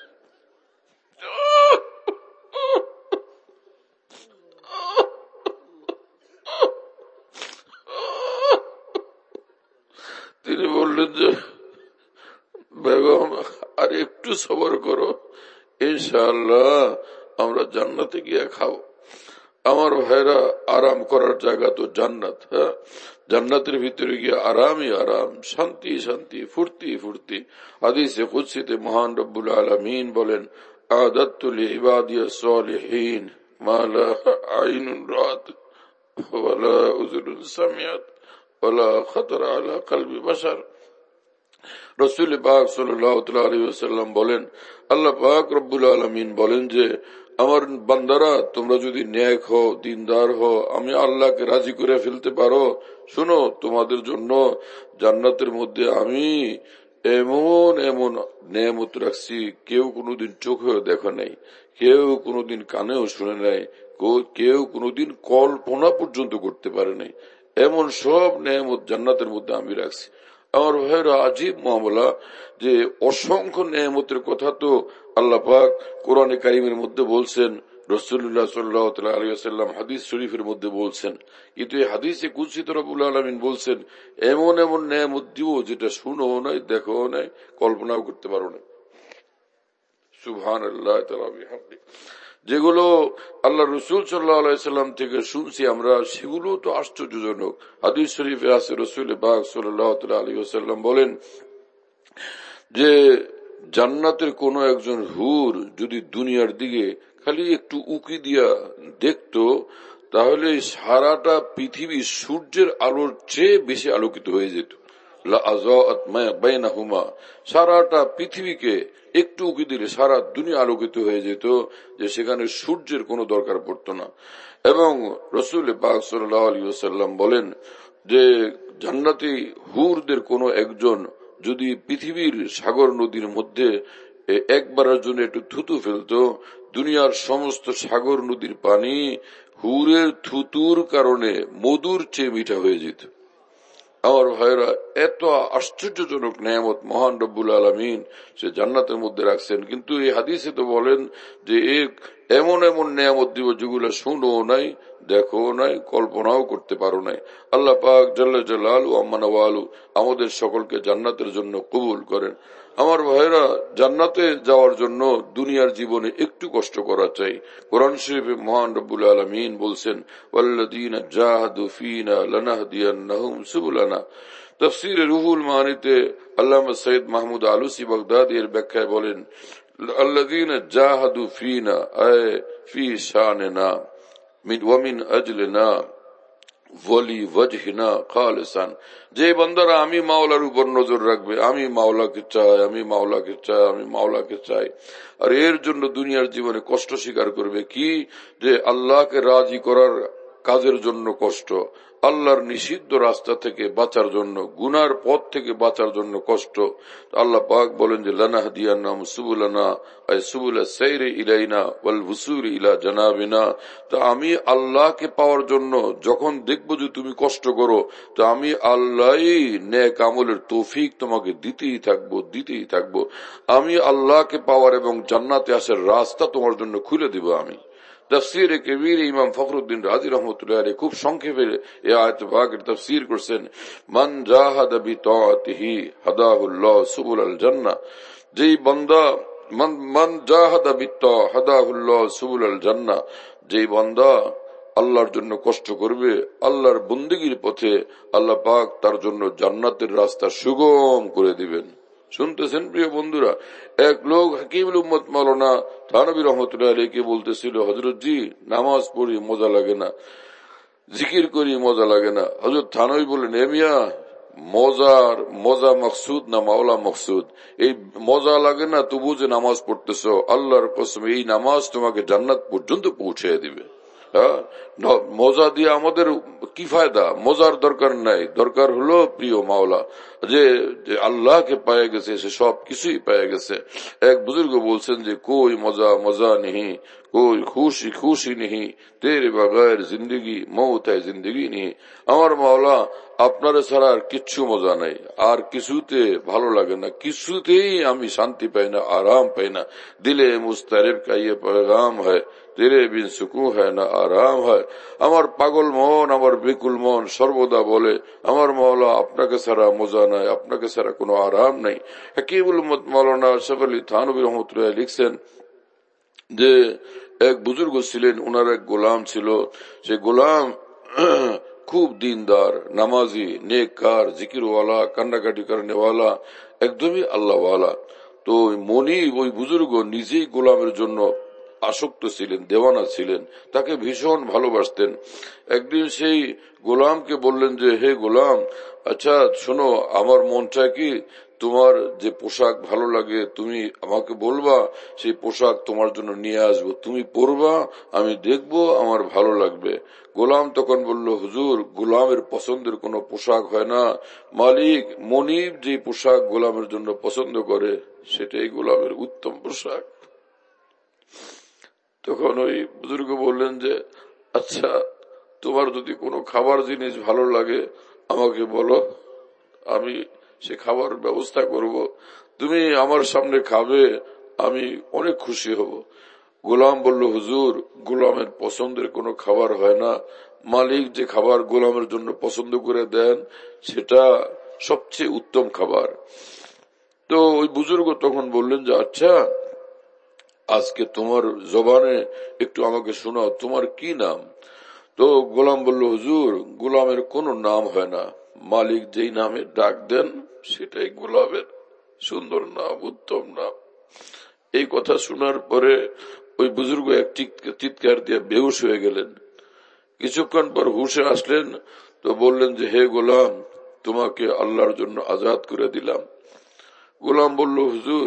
তিনি বললেন যে বেগম আর একটু সবর করো, ইনশাআল্লাহ আমরা জান্নাতে গিয়ে খাবো। আমার ভাইরা, আরাম করার জায়গা তো জান্নাত। হ্যাঁ, জান্নাতের ভিতরে গিয়ে আরামই আরাম, শান্তি শান্তি, ফুর্তি ফুর্তি। হাদিসে কুদসিতে মহান রব্বুল আলামিন বলেন, আদাততু লিইবাদিয়াস সালিহিন মা লা আইনুন রাত ওয়ালা উযুনুন সামিআত ওয়ালা খাতারা আলা কলবি বাশার। রাসূল পাক সাল্লাল্লাহু আলাইহি ওয়াসাল্লাম বলেন, আল্লাহ পাক রব্বুল আলামিন বলেন যে আমার বান্দারা, তোমরা যদি নেক হও, দিনদার হও, আমি আল্লাহকে রাজি করে ফেলতে পারো, শুনো তোমাদের জন্য জান্নাতের মধ্যে আমি এমন এমন নেয়ামত রাখছি, কেউ কোনোদিন চোখেও দেখে নাই, কেউ কোনোদিন কানেও শুনে নাই, কেউ কোনোদিন কল্পনা পর্যন্ত করতে পারে নাই। এমন সব নেয়ামত জান্নাতের মধ্যে আমি রাখছি। আমার ভাইয়েরা, আজীব মামলা যে অসংখ্য নেয়ামতের কথা তো আল্লাহ পাক কোরআনে কারিমের মধ্যে বলছেন, রাসূলুল্লাহ সাল্লাল্লাহু আলাইহি ওয়াসাল্লাম হাদিস শরীফের মধ্যে বলছেন, কিন্তু এই হাদিসে কুদসিত রব্বুল আলামিন বলছেন এমন এমন নেয়ামত দিব যেটা শুনো নাই, দেখো নাই, কল্পনাও করতে পারো না। সুবহানাল্লাহ তাআলা বিহামদি। যেগুলো আল্লাহ রাসূল সাল্লাল্লাহু আলাইহি সাল্লাম থেকে শুনছি আমরা, সেগুলো তো আশ্চর্যজনক। হাদিস শরীফে আছে, রাসূল পাক সাল্লাল্লাহু আলাইহি ওয়াসাল্লাম বলেন যে জান্নাতের কোন একজন হুর যদি দুনিয়ার দিকে খালি একটু উকি দিয়া দেখতো, তাহলে সারাটা পৃথিবী সূর্যের আলোর চেয়ে বেশি আলোকিত হয়ে যেত। সারাটা পৃথিবীকে একটু উকি দিলে সারা দুনিয়া আলোকিত হয়ে যেত, যে সেখানে সূর্যের কোনো দরকার পড়তো না। এবং রাসূল পাক সাল্লাল্লাহু আলাইহি ওয়াসাল্লাম বলেন যে জান্নাতি হুরদের কোনো একজন যদি পৃথিবীর সাগর নদীর মধ্যে একবারের জন্য একটু থুতু ফেলতো, দুনিয়ার সমস্ত সাগর নদীর পানি হুরের থুতুর কারণে মধুর চেয়ে মিঠা হয়ে যেত। আমার ভাইরা, এত আশ্চর্যজনক নেয়ামত মহান রব্বুল আলামিন সে জান্নাতের মধ্যে রাখছেন। কিন্তু এই হাদিসে তো বলেন যে এমন এমন নেয়ামত দিব যেগুলো শুনো নাই, দেখো নাই, কল্পনাও করতে পারো নাই। আল্লাহ পাক জাল্লা জালালু আম্মা নওয়ালু আমাদের সকলকে জান্নাতের জন্য কবুল করেন। আমার ভাইরা, জান্নাতে যাওয়ার জন্য দুনিয়ার জীবনে একটু কষ্ট করা চাই। কোরআন শরীফে মহান রব্বুল আলামিন বলছেন, ওয়াল্লাযীনা জাহাদু ফীনা লানাহদিয়ান্নাহুম সুবুলানা। তাফসীরে রুহুল মানিতে আল্লামা সৈয়দ মাহমুদ আলুসি বাগদাদী এর ব্যাখ্যায় বলেন, আল্লাযীনা জাহাদু ফীনা আয় ফী শানিনা ওয়া মিন আজলিনা ওয়ালি ওয়াজহিনা খালিসান। যে বান্দারা আমি মাওলার উপর নজর রাখবে, আমি মাওলাকে চাই, আমি মাওলাকে চাই, আমি মাওলাকে চাই, আর এর জন্য দুনিয়ার জীবনে কষ্ট স্বীকার করবে, কি যে আল্লাহকে রাজি করার কাজের জন্য কষ্ট, আল্লাহর নিষিদ্ধ রাস্তা থেকে বাঁচার জন্য, গুনার পথ থেকে বাঁচার জন্য কষ্ট। আল্লাহ পাক বলেন যে লানাহদিয়ান্নাহুম সুবুলানা আই সুবুলাস সাইরি ইলাইনা ওয়াল ওয়ুসুলি ইলা জানাবিনা। তো আমি আল্লাহকে পাওয়ার জন্য যখন দেখবো যে তুমি কষ্ট করো, তো আমি আল্লাহই নেক আমলের তৌফিক তোমাকে দিতেই থাকবো। আমি আল্লাহকে পাওয়ার এবং জান্নাতে আসার রাস্তা তোমার জন্য খুলে দিব আমি। তাফসীরে কবীর ইমাম ফখরুদ্দিন রাজি রহমতুল্লাহ আলাইহি খুব সংক্ষেপে এই আয়াত পাকের তাফসীর করেছেন, মান জাহাদা বিতাআতিহি হাদাহুল্লাহ সুবুলাল জান্নাহ। যেই বান্দা মান জাহাদা বিত্তা হাদাহুল্লাহ সুবুলাল জান্নাহ, যেই বান্দা আল্লাহর জন্য কষ্ট করবে, আল্লাহর বন্দেগীর পথে, আল্লাহ পাক তার জন্য জান্নাতের রাস্তা সুগম করে দিবেন। শুনতেছেন প্রিয় বন্ধুরা? এক লোক হাকিমুল উম্মত মাওলানা থানভী রহমতুল্লাহ আলাইহি বলতেছিল, হযরত জি নামাজ পড়ি মজা লাগে না, জিকির করি মজা লাগে না। হযরত থানভী বললেন, এ মিয়া, মজা মকসুদ না মাওলা মকসুদ? এই মজা লাগে না তবু যে নামাজ পড়তেছ, আল্লাহর কসম এই নামাজ তোমাকে জান্নাত পর্যন্ত পৌঁছে দিবে। মজা দিয়ে আমাদের কি ফায়দা? মজার দরকার নাই, দরকার হলো প্রিয় মাওলা। যে আল্লাহকে পায়ে গেছে সে সব কিছুই পেয়ে গেছে। এক বুজুর্গ বলছেন যে কোই মজা নেহি कोई खुशी खुशी नहीं, तेरे बगैर जिंदगी मौत है जिंदगी नहीं। আমার মাওলা আপনার ছাড়া আর কিচ্ছু মজা নাই, আর কিছুতে ভালো লাগে না, কিছুতেই আমি শান্তি পাই না, আরাম পাই না। দিলে মুস্তারিব কা ইয়ে पैगाम है, তেরে বিন সুকুন হয় না আরাম হয়। আমার পাগল মন, আমার বিকুল মন সর্বদা বলে আমার মাওলা আপনাকে ছাড়া মজা নাই, আপনাকে ছাড়া কোনো আরাম নাই। হাকিমুল উম্মত মাওলানা আশরাফ আলী থানভী রহমতুল্লাহ লিখছেন যে এক বুজুর্গ ছিলেন, ওনার এক গোলাম ছিল। সে গোলাম খুব দিনদার, নামাজি, নেককার, জিকিরওয়ালা, কান্নাকাটি করনেওয়ালা, একদমই আল্লাহওয়ালা। তো মনি ওই বুজুর্গ নিজেই গোলামের জন্য আসক্ত ছিলেন, দেওয়ানা ছিলেন, তাকে ভীষণ ভালোবাসতেন। একদিন সেই গোলামকে বললেন যে হে গোলাম, আচ্ছা শোনো, আমার মন চায় কি তোমার যে পোশাক ভালো লাগে তুমি আমাকে বলবা, সেই পোশাক তোমার জন্য নিয়ে আসবো, তুমি পরবা, আমি দেখবো আমার ভালো লাগবে। গোলাম তখন বলল, হুজুর গোলামের পছন্দের কোনো পোশাক হয় না, মালিক মনিব যে পোশাক গোলামের জন্য পছন্দ করে সেটাই গোলামের উত্তম পোশাক। তখন ওই বুজুর্গ বললেন যে আচ্ছা তোমার যদি কোনো খাবার জিনিস ভালো লাগে আমাকে বলো, আমি সে খাবার ব্যবস্থা করব, তুমি আমার সামনে খাবে, আমি অনেক খুশি হব। গোলাম বলল, হুজুর গোলামের পছন্দের কোনো খাবার হয় না, মালিক যে খাবার গোলামের জন্য পছন্দ করে দেন সেটা সবচেয়ে উত্তম খাবার। তো ওই বুজুর্গ তখন বললেন যে আচ্ছা আজকে তোমার জবানে একটু আমাকে শোনাও, তোমার কি নাম? তো গোলাম বলল, হুজুর গোলামের কোনো নাম হয় না, মালিক যেই নামে ডাক দেন সেটাই গোলামের সুন্দর নাম, উত্তম নাম। এই কথা শোনার পরে ওই বুজুর্গ এক চিৎকার দিয়ে বেহুশ হয়ে গেলেন। কিছুক্ষণ পর হুশে আসলেন, তো বললেন যে হে গোলাম, তোমাকে আল্লাহর জন্য আজাদ করে দিলাম। গোলাম বলল, হুজুর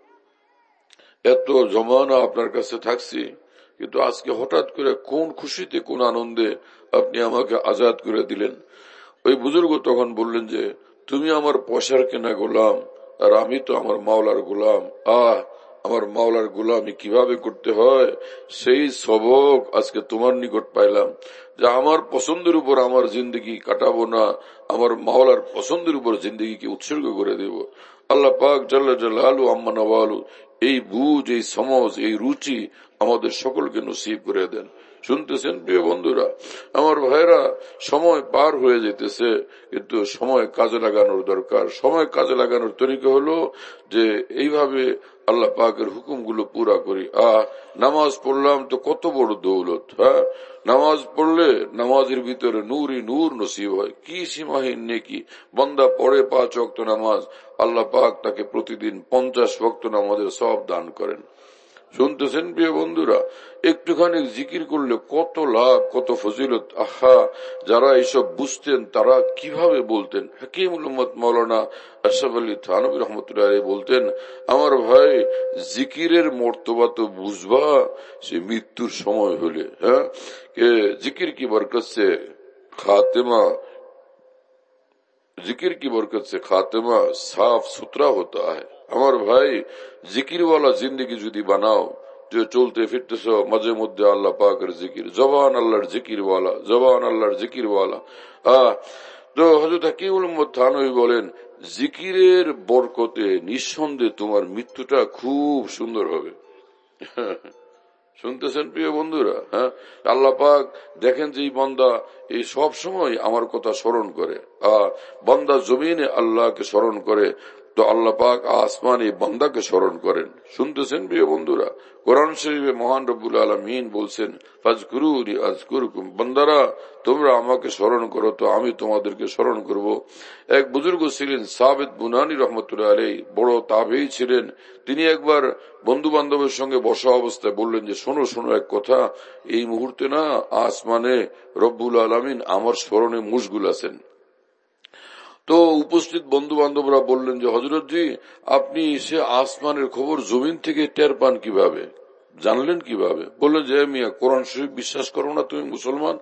এত জমানা আপনার কাছে থাকছি, কিন্তু আজকে হঠাৎ করে কোন খুশিতে কোন আনন্দে আপনি আমাকে আজাদ করে দিলেন। ওই বুজুর্গ তখন বললেন যে তুমি আমার পয়সার কেনা গোলাম, আর আমি তো আমার মাওলার গোলাম। আমার মাওলার গোলামি কিভাবে করতে হয় সেই সবক আজকে তোমার নিকট পাইলাম, যে আমার পছন্দের উপর আমার জিন্দগি কাটাবো না, আমার মাওলার পছন্দের উপর জিন্দগিকে উৎসর্গ করে দেব। আল্লাহ পাক জাল্লা জালালু আম্মা নওয়ালু এই বুঝ, এই সমজ, এই রুচি আমাদের সকলকে নসিব করে দেন। শুনতেছেন প্রিয় বন্ধুরা, আমার ভাইরা, সময় পার হয়ে যেতেছে, কিন্তু সময় কাজে লাগানোর দরকার। সময় কাজে লাগানোর তরিকা হলো যে এইভাবে আল্লাহ পাকের হুকুমগুলো পুরা করি। নামাজ পড়লাম তো কত বড় দৌলত। নামাজ পড়লে নামাজের ভিতরে নূরই নূর নসিব হয়, কি সীমাহীন নেকি। বান্দা পড়ে 5 ওয়াক্ত নামাজ, আল্লাহ পাক তাকে প্রতিদিন 50 ওয়াক্ত নামাজের সওয়াব দান করেন। শুনতেছেন প্রিয় বন্ধুরা, একটুখানি জিকির করলে কত লাভ, কত ফজিলত। যারা এইসব বুঝতেন তারা কিভাবে বলতেন। হাকিমুল উম্মত মাওলানা আশরাফ আলী থানভী রহমতুল্লাহ বলতেন, আমার ভাই জিকিরের মর্তবা তো বুঝবা সে মৃত্যুর সময় হলে। জিকির কি বরকত সে খাতেমা, जिक्र की बरकत से खात्मा साफ सुथरा होता है। আমার ভাই জিকিরওয়ালা জিন্দগি যদি বানাও, যে চলতে ফিরতেছ মাঝে মধ্যে আল্লাহ পাকের জিকির, জবান আল্লাহর জিকিরওয়ালা, জবান আল্লাহর জিকিরওয়ালা। তো হযরত হাকিমুল উম্মত থানভী বলেন, জিকিরের বরকতে নিঃসন্দেহে তোমার মৃত্যুটা খুব সুন্দর হবে। শুনতেছেন প্রিয় বন্ধুরা, আল্লাহ পাক দেখেন যে বান্দা এই সব সময় আমার কথা স্মরণ করে, বান্দা জমিনে আল্লাহকে স্মরণ করে, তো আল্লাহ পাক আসমানে বান্দাকে স্মরণ করেন। শুনতেছেন প্রিয় বন্ধুরা, কোরআন শরীফে মহান রব্বুল আলামিন বলছেন, ফাজকুরুনি আযকুরকুম, বান্দারা তোমরা আমাকে স্মরণ করো তো আমি তোমাদেরকে স্মরণ করব। এক বুজুর্গ ছিলেন সাবিত বুনানী রহমতুল্লাহ আলাইহি, বড় তাবেঈ ছিলেন। তিনি একবার বন্ধু বান্ধবের সঙ্গে বসা অবস্থায় বললেন যে শোনো শোনো এক কথা, এই মুহূর্তে না আসমানে রব্বুল আলামিন আমার স্মরণে মশগুল আছেন। তো উপস্থিত বন্ধু বান্ধবরা বললেন যে হযরত জি, আপনি সে আসমানের খবর জমিন থেকে টের পান কিভাবে, জানলেন কিভাবে? বললেন যে মিয়া কোরআন শরীফ বিশ্বাস করো না তুমি মুসলমান?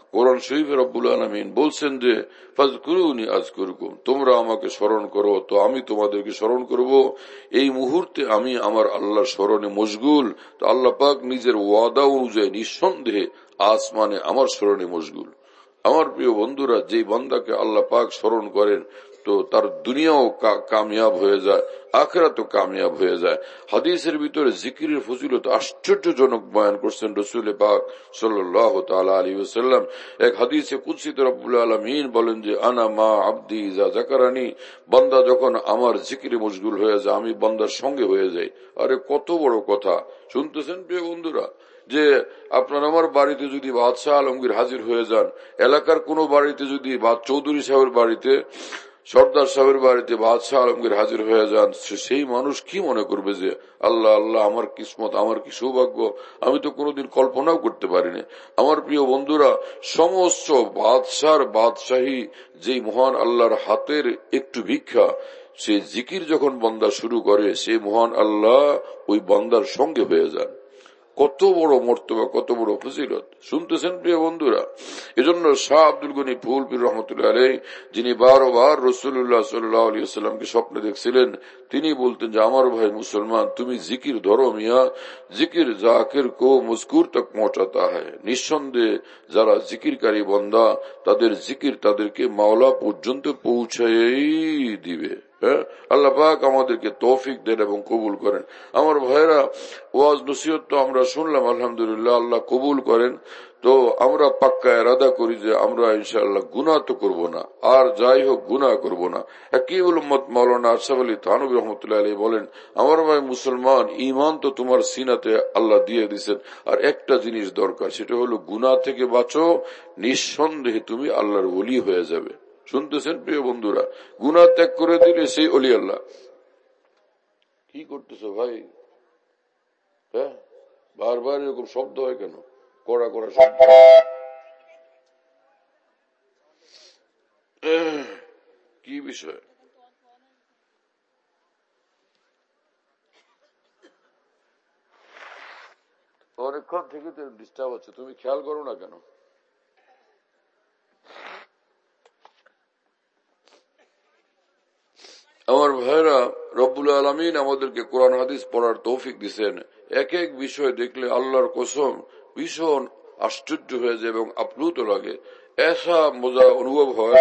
কোরআন শরীফে রব্বুল আলামিন বলছেন যে ফাজকুরুনি আযকুরকুম, তোমরা আমাকে স্মরণ করো তো আমি তোমাদেরকে স্মরণ করব। এই মুহূর্তে আমি আমার আল্লাহর স্মরণে মশগুল, তো আল্লাহ পাক নিজের ওয়াদা অনুযায়ী নিঃসন্দেহে আসমানে আমার স্মরণে মশগুল। আমার প্রিয় বন্ধুরা, যেই বান্দাকে আল্লাহ পাক স্মরণ করেন তো তার দুনিয়াও কামিয়াব হয়ে যায়, আখিরাতও কামিয়াব হয়ে যায়। হাদিসের ভিতরে জিকিরের ফজিলত আশ্চর্যজনক বয়ান করছেন রাসূল পাক সাল্লাল্লাহু তাআলা আলাইহি ওয়াসাল্লাম। এক হাদিসে কুদসিতে রব্বুল আলামিন বলেন যে আনা মা আবদি ইযা যাকারানি, বান্দা যখন আমার জিকিরে মশগুল হয়ে যায় আমি বান্দার সঙ্গে হয়ে যাই। আরে কত বড় কথা শুনতেছেন প্রিয় বন্ধুরা, যে আপনার আমার বাড়িতে যদি বাদশাহ আলমগীর হাজির হয়ে যান, এলাকার কোন বাড়িতে যদি বা চৌধুরী সাহেবের বাড়িতে, সর্দার সাহেবের বাড়িতে বাদশাহ আলমগীর হাজির হয়ে যান, সেই মানুষ কি মনে করবে যে আল্লাহ আল্লাহ আমার কিসমত, আমার কি সৌভাগ্য, আমি তো কোনোদিন কল্পনাও করতে পারিনি। আমার প্রিয় বন্ধুরা, সমস্ত বাদশার বাদশাহী যেই মহান আল্লাহর হাতের একটু ভিক্ষা, সে জিকির যখন বান্দা শুরু করে সেই মহান আল্লাহ ওই বান্দার সঙ্গে হয়ে যান। কত বড় মর্তবা, কত বড় ফজিলত শুনতেছেন প্রিয় বন্ধুরা। এজন্য শাহ আব্দুল গনি ফুলপুর রহমতুল্লাহ আলাইহি, যিনি বারবার রাসূলুল্লাহ সাল্লাল্লাহু আলাইহি ওয়াসাল্লামকে স্বপ্নে দেখছিলেন, তিনি বলতেন যে আমার ভাই মুসলমান, তুমি জিকির ধরো মিয়া, জিকির জাকির কো মজকুর তক পৌঁছাতা হয়। নিঃসন্দেহে যারা জিকিরকারী বান্দা তাদের জিকির তাদেরকে মাওলা পর্যন্ত পৌঁছাই দিবে। আল্লাহ পাক আমাদেরকে তৌফিক দেন এবং কবুল করেন। আমার ভাইরা, ওয়াজ নসিহত তো আমরা শুনলাম, আলহামদুলিল্লাহ, আল্লাহ কবুল করেন। তো আমরা পাক্কা ইরাদা করি যে আমরা ইনশাআল্লাহ গুনাহ তো করব না, আর যাই হোক গুনাহ করব না। হাকিমুল উম্মত মাওলানা আশরাফ আলী থানভী রহমতুল্লাহ আলাইহি বলেন, আমার ভাই মুসলমান, ঈমান তো তোমার সিনাতে আল্লাহ দিয়ে দিয়েছেন, আর একটা জিনিস দরকার, সেটা হলো গুনাহ থেকে বাঁচো, নিঃসন্দেহে তুমি আল্লাহর ওলি হয়ে যাবে। শুনতেছেন প্রিয় বন্ধুরা, গুনাহ ত্যাগ করে দিলে সেই ওলি আল্লাহ। কি করতেছো ভাই? হ্যাঁ, বারবার এরকম শব্দ হয় কেন? কড়া কড়া শব্দ। কি বিষয়? অনেকক্ষণ থেকে তো ডিস্টার্ব হচ্ছে, তুমি খেয়াল করো না কেন? আমার ভাইরা, রব্বুল আলামিন আমাদেরকে কোরআন হাদিস পড়ার তৌফিক দিচ্ছেন। এক এক বিষয় দেখলে আল্লাহর কসম ভীষণ আশ্চর্য হয়ে যায় এবং আপ্লুত লাগে, এসা মজা অনুভব হয়।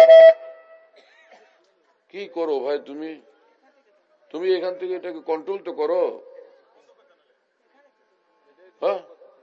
কি করো ভাই তুমি? তুমি এখান থেকে এটাকে কন্ট্রোল তো করো। হ্যাঁ,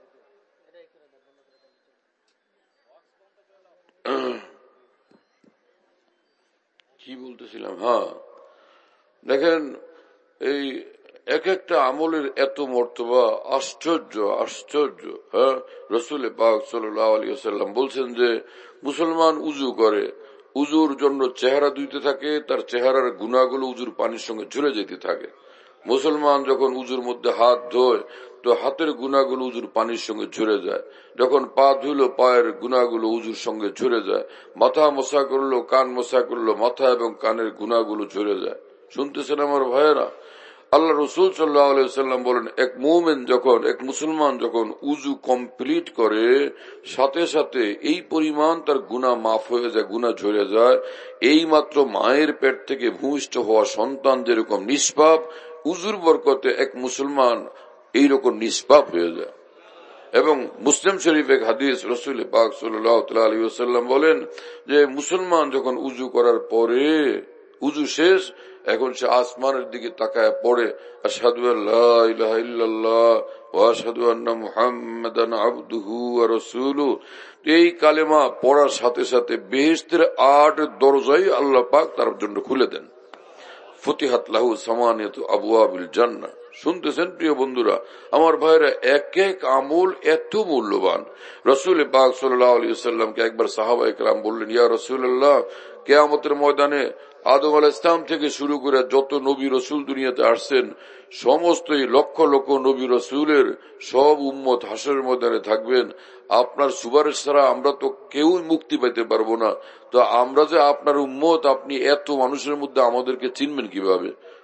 কি বলতেছিলাম? হ্যাঁ, দেখেন, এই এক একটা আমলের এত মর্তবা, আশ্চর্য আশ্চর্য। হ্যাঁ, রাসূল পাক সাল্লাল্লাহু আলাইহি ওয়াসাল্লাম বলছেন যে মুসলমান উযু করে, উযুর জন্য চেহারা ধুইতে থাকে, তার চেহারার গুনাহগুলো উযুর পানির সঙ্গে ঝরে যেতে থাকে। মুসলমান যখন উযুর মধ্যে হাত ধোয় তো হাতের গুনাহগুলো উযুর পানির সঙ্গে ঝরে যায়। যখন পা ধুইলো পায়ের গুনাহগুলো উযুর সঙ্গে ঝরে যায়। মাথা মোছা করলো, কান মোছা করলো, মাথা এবং কানের গুনাহগুলো ঝরে যায়। শুনতেছেন আমার ভাইয়েরা? আল্লাহ রসুল সাল্লাল্লাহু আলাইহি ওয়াসাল্লাম বলেন, এক মুমিন যখন, এক মুসলমান যখন উযু কমপ্লিট করে, সাথে সাথে এই পরিমাণ তার গুনাহ মাফ হয়ে যায়, গুনাহ ঝরে যায়। এই মাত্র মায়ের পেট থেকে ভূমিষ্ঠ হওয়া সন্তান যেরকম নিষ্পাপ, উযুর বরকতে এক মুসলমান এইরকম নিষ্পাপ হয়ে যায়। এবং মুসলিম শরীফ এক হাদিস, রাসূল পাক সাল্লাল্লাহু আলাইহি ওয়াসাল্লাম বলেন যে মুসলমান যখন উযু করার পরে, উযু শেষ, এখন সে আসমানের দিকে তাকায় পড়ে, আশহাদু আল্লা ইলাহা ইল্লাল্লাহ ওয়া আশহাদু আন্না মুহাম্মাদান আবদুহু ওয়া রাসূলুহু। এই কালেমা পড়ার সাথে সাথে বেহেশতের 8 দরজাই আল্লাহ পাক তার জন্য খুলে দেন। ফুতিহাত লাহু সামানিয়াতু আবওয়াবিল জান্নাহ। শুনতেছেন প্রিয় বন্ধুরা, আমার ভাইরা, এক এক আমল এত মূল্যবান। রাসূল পাক সাল্লাল্লাহু আলাইহি ওয়াসাল্লামকে একবার সাহাবায়ে কেরাম বললেন, ইয়া রাসূলুল্লাহ, কিয়ামতের ময়দানে আদম আলাইহিস সালাম থেকে শুরু করে যত নবী রাসূল দুনিয়াতে আসছেন, সমস্তই লক্ষ লক্ষ নবী রাসূলের সব উম্মত হাসরের ময়দানে থাকবেন। আপনার সুপারিশ ছাড়া আমরা তো কেউ মুক্তি পাইতে পারবো না। তো আমরা যে আপনার উম্মত, আপনি এত মানুষের মধ্যে আমাদেরকে চিনবেন কিভাবে?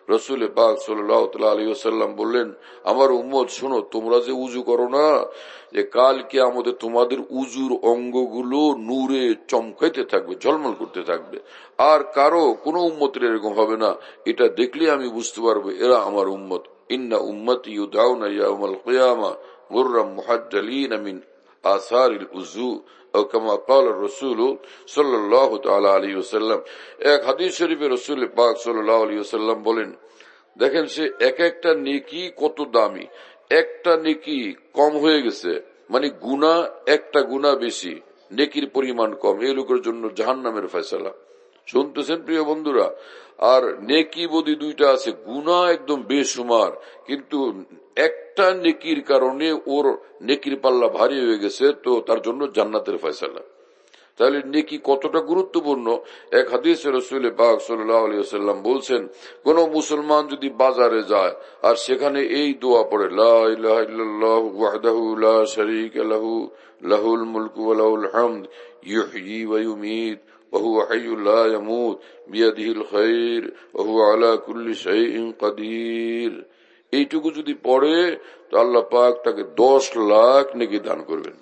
রসুল পাক সাল্লাল্লাহু আলাইহি ওয়াসাল্লাম বললেন, আমার উম্মত শোনো, তোমরা যে উজু করো না, যে কাল কিয়ামতে তোমাদের উজুর অঙ্গগুলো নূরে চমকাইতে থাকবে, ঝলমল করতে থাকবে, আর কারো কোনো উম্মতের এরকম হবে না। এটা দেখলে আমি বুঝতে পারবো এরা আমার উম্মত। ইন্না উম্মতি ইউদাউনা ইয়াউমাল কিয়ামা গুররাম মুহাজ্জালিনা মিন আসারিল উযু ও কামা ক্বালা রাসূল সাল্লাল্লাহু তাআলা আলাইহি ওয়াসাল্লাম। এক হাদিস শরীফে রাসূল পাক সাল্লাল্লাহু আলাইহি ওয়াসাল্লাম বলেন, দেখেন সে এক একটা নেকি কত দামি। একটা নেকি কম হয়ে গেছে মানে গুনাহ, একটা গুনাহ বেশি, নেকির পরিমাণ কম, এই লোকের জন্য জাহান্নামের ফয়সালা। শুনতেছেন প্রিয় বন্ধুরা? আর নেকি বদি দুইটা আছে, গুনাহ একদম বেসুমার, কিন্তু একটা নেকির কারণে ওর নেকির পাল্লা ভারী হয়ে গেছে, তো তার জন্য জান্নাতের ফয়সালা। তাহলে নেকি কতটা গুরুত্বপূর্ণ। এক হাদিসে রাসূল পাক সাল্লাল্লাহু আলাইহি ওয়াসাল্লাম বলছেন, কোন মুসলমান যদি বাজারে যায় আর সেখানে এই দোয়া পড়ে, লা ইলাহা ইল্লাল্লাহু ওয়াহদাহু লা শারীকা লাহু লাহুল মুলকু ওয়া লাহুল হামদ ইউহয়ী ওয়া ইউমীত ওয়া হুয়া হাইয়্যুন লা ইয়ামুত বিয়াদিহিল খায়র ওয়া হুয়া আলা কুল্লি শাইইন কাদির, এইটুকু যদি পড়ে তো আল্লাহ পাক তাকে 10 লাখ নেকি দান করবেন।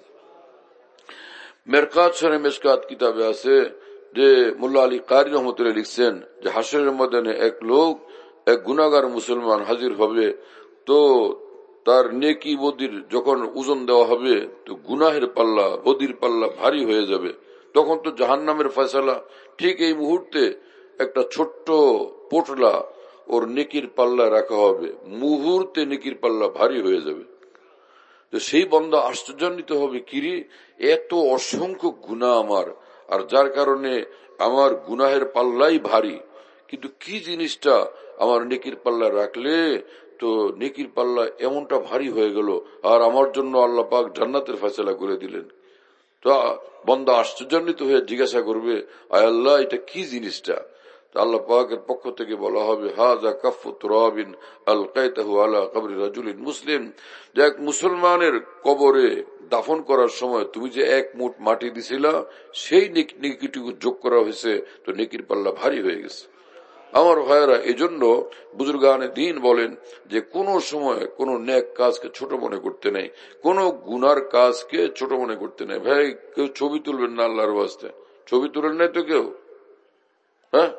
মেরকাত শরে মেশকাত কিতাবে আছে যে মোল্লা আলী কারি রহমতুল্লাহ লিখছেন যে হাসরের ময়দানে এক লোক, এক গুনাহগার মুসলমান হাজির হবে, তো তার নেকি বদির যখন ওজন দেওয়া হবে তো গুনাহের পাল্লা, বদির পাল্লা ভারী হয়ে যাবে, তখন তো জাহান্নামের ফয়সালা। ঠিক এই মুহূর্তে একটা ছোট্ট পোটলা ওর নেকির পাল্লা রাখা হবে, মুহূর্তে নেকির পাল্লা ভারী হয়ে যাবে। তো সেই বান্দা আশ্চর্যান্বিত হবে, কিরে এত অসংখ্য গুনাহ আমার, আর যার কারণে আমার গুনাহের পাল্লাই ভারী, কিন্তু কি জিনিসটা আমার নেকির পাল্লা রাখলে তো নেকির পাল্লা এমনটা ভারী হয়ে গেল, আর আমার জন্য আল্লাহ পাক জান্নাতের ফয়সালা করে দিলেন। তো বান্দা আশ্চর্যান্বিত হয়ে জিজ্ঞাসা করবে, আয় আল্লাহ এটা কি জিনিসটা? আল্লাহ পাকের পক্ষ থেকে বলা হবে, হাযা কাফফু তুরাবিন আলকাইতাহু আলা কবরি রাজুলিন মুসলিম, যে এক মুসলমানের কবরে দাফন করার সময় তুমি যে এক মুঠ মাটি দিছিলা, সেই নেকিটুকু যোগ করা হয়েছে, তো নেকির পাল্লা ভারী হয়ে গেছে। আমার ভাইয়েরা, এজন্য বুজুর্গানে দ্বীন বলেন যে কোন সময় কোন নেক কাজকে ছোট মনে করতে নেই, কোন গুনার কাজকে ছোট মনে করতে নেই। ভাই, কেউ ছবি তুলবেন না আল্লাহর ওয়াস্তে। ছবি তুলেন নাই তো কেউ? হ্যাঁ,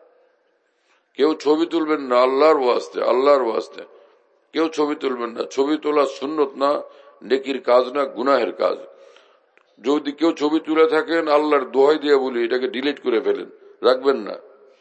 কেউ ছবি তুলবেন না আল্লাহর ওয়াস্তে, আল্লাহর ওয়াস্তে কেউ ছবি তুলবেন না। ছবি তোলা সুন্নত না, নেকির কাজ না, গুনাহের কাজ। যদি কেউ ছবি তুলে থাকেন, আল্লাহর দোহাই দিয়ে বলি এটাকে ডিলিট করে ফেলেন, রাখবেন না।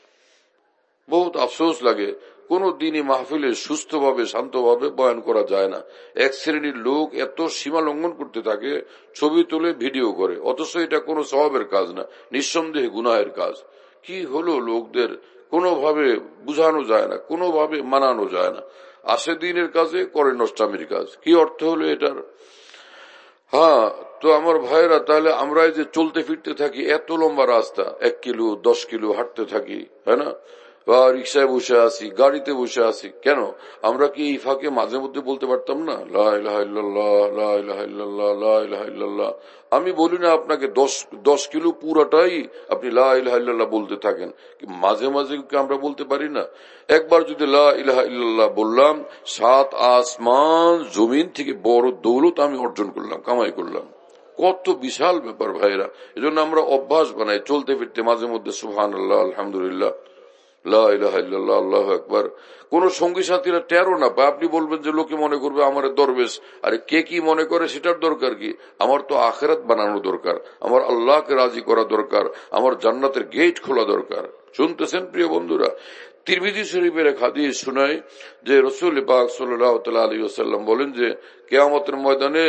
বহুত আফসোস লাগে, কোন দিনই মাহফিলে সুস্থভাবে শান্তভাবে বয়ান করা যায় না। এক শ্রেণীর লোক এত সীমা লঙ্ঘন করতে থাকে, ছবি তুলে ভিডিও করে, অথচ এটা কোনো সওয়াবের কাজ না, নিঃসন্দেহে গুনাহের কাজ। কি হলো লোকদের, কোনোভাবে বুঝানো যায় না, কোনোভাবে মানানো যায় না। আসে দিনের কাজে, করে নষ্টামির কাজ। কি অর্থ হলো এটার? হ্যাঁ, তো আমার ভাইরা, তাহলে আমরা যে চলতে ফিরতে থাকি, এত লম্বা রাস্তা, 1 কিলো 10 কিলো হাঁটতে থাকি, হ্যাঁ না, বা রিক্সায় বসে আছি, গাড়িতে বসে আছি, কেন আমরা কি এই ফাঁকে মাঝে মধ্যে বলতে পারতাম না, লা ইলাহা ইল্লাল্লাহ, লা ইলাহা ইল্লাল্লাহ, লা ইলাহা ইল্লাল্লাহ? আমি বলি না আপনাকে 10 কিলো পুরাটাই আপনি লা ইলাহা ইল্লাল্লাহ বলতে থাকেন, মাঝে মাঝে আমরা বলতে পারি না? একবার যদি লা ইলাহা ইল্লাল্লাহ বললাম, 7 আসমান জমিন থেকে বড় দৌলত আমি অর্জন করলাম, কামাই করলাম। কত বিশাল ব্যাপার ভাইরা। এজন্য আমরা অভ্যাস বানাই চলতে ফিরতে মাঝে মধ্যে সুবহানাল্লাহ, আলহামদুলিল্লাহ, লা ইলাহা ইল্লাল্লাহ, আল্লাহু আকবার। কোন সঙ্গী সাথীরা টেরও না পায়। আপনি বলবেন যে লোকে মনে করবে আমার দরবেশ। আরে কে কি মনে করে সেটার দরকার কি? আমার তো আখিরাত বানানো দরকার, আমার আল্লাহকে রাজি করা দরকার, আমার জান্নাতের গেট খোলা দরকার। শুনতেছেন প্রিয় বন্ধুরা? তিরমিজি শরীফের এক হাদিস শোনায় যে রাসূল পাক সাল্লাল্লাহু আলাইহি ওয়াসাল্লাম বলেন যে কিয়ামতের ময়দানে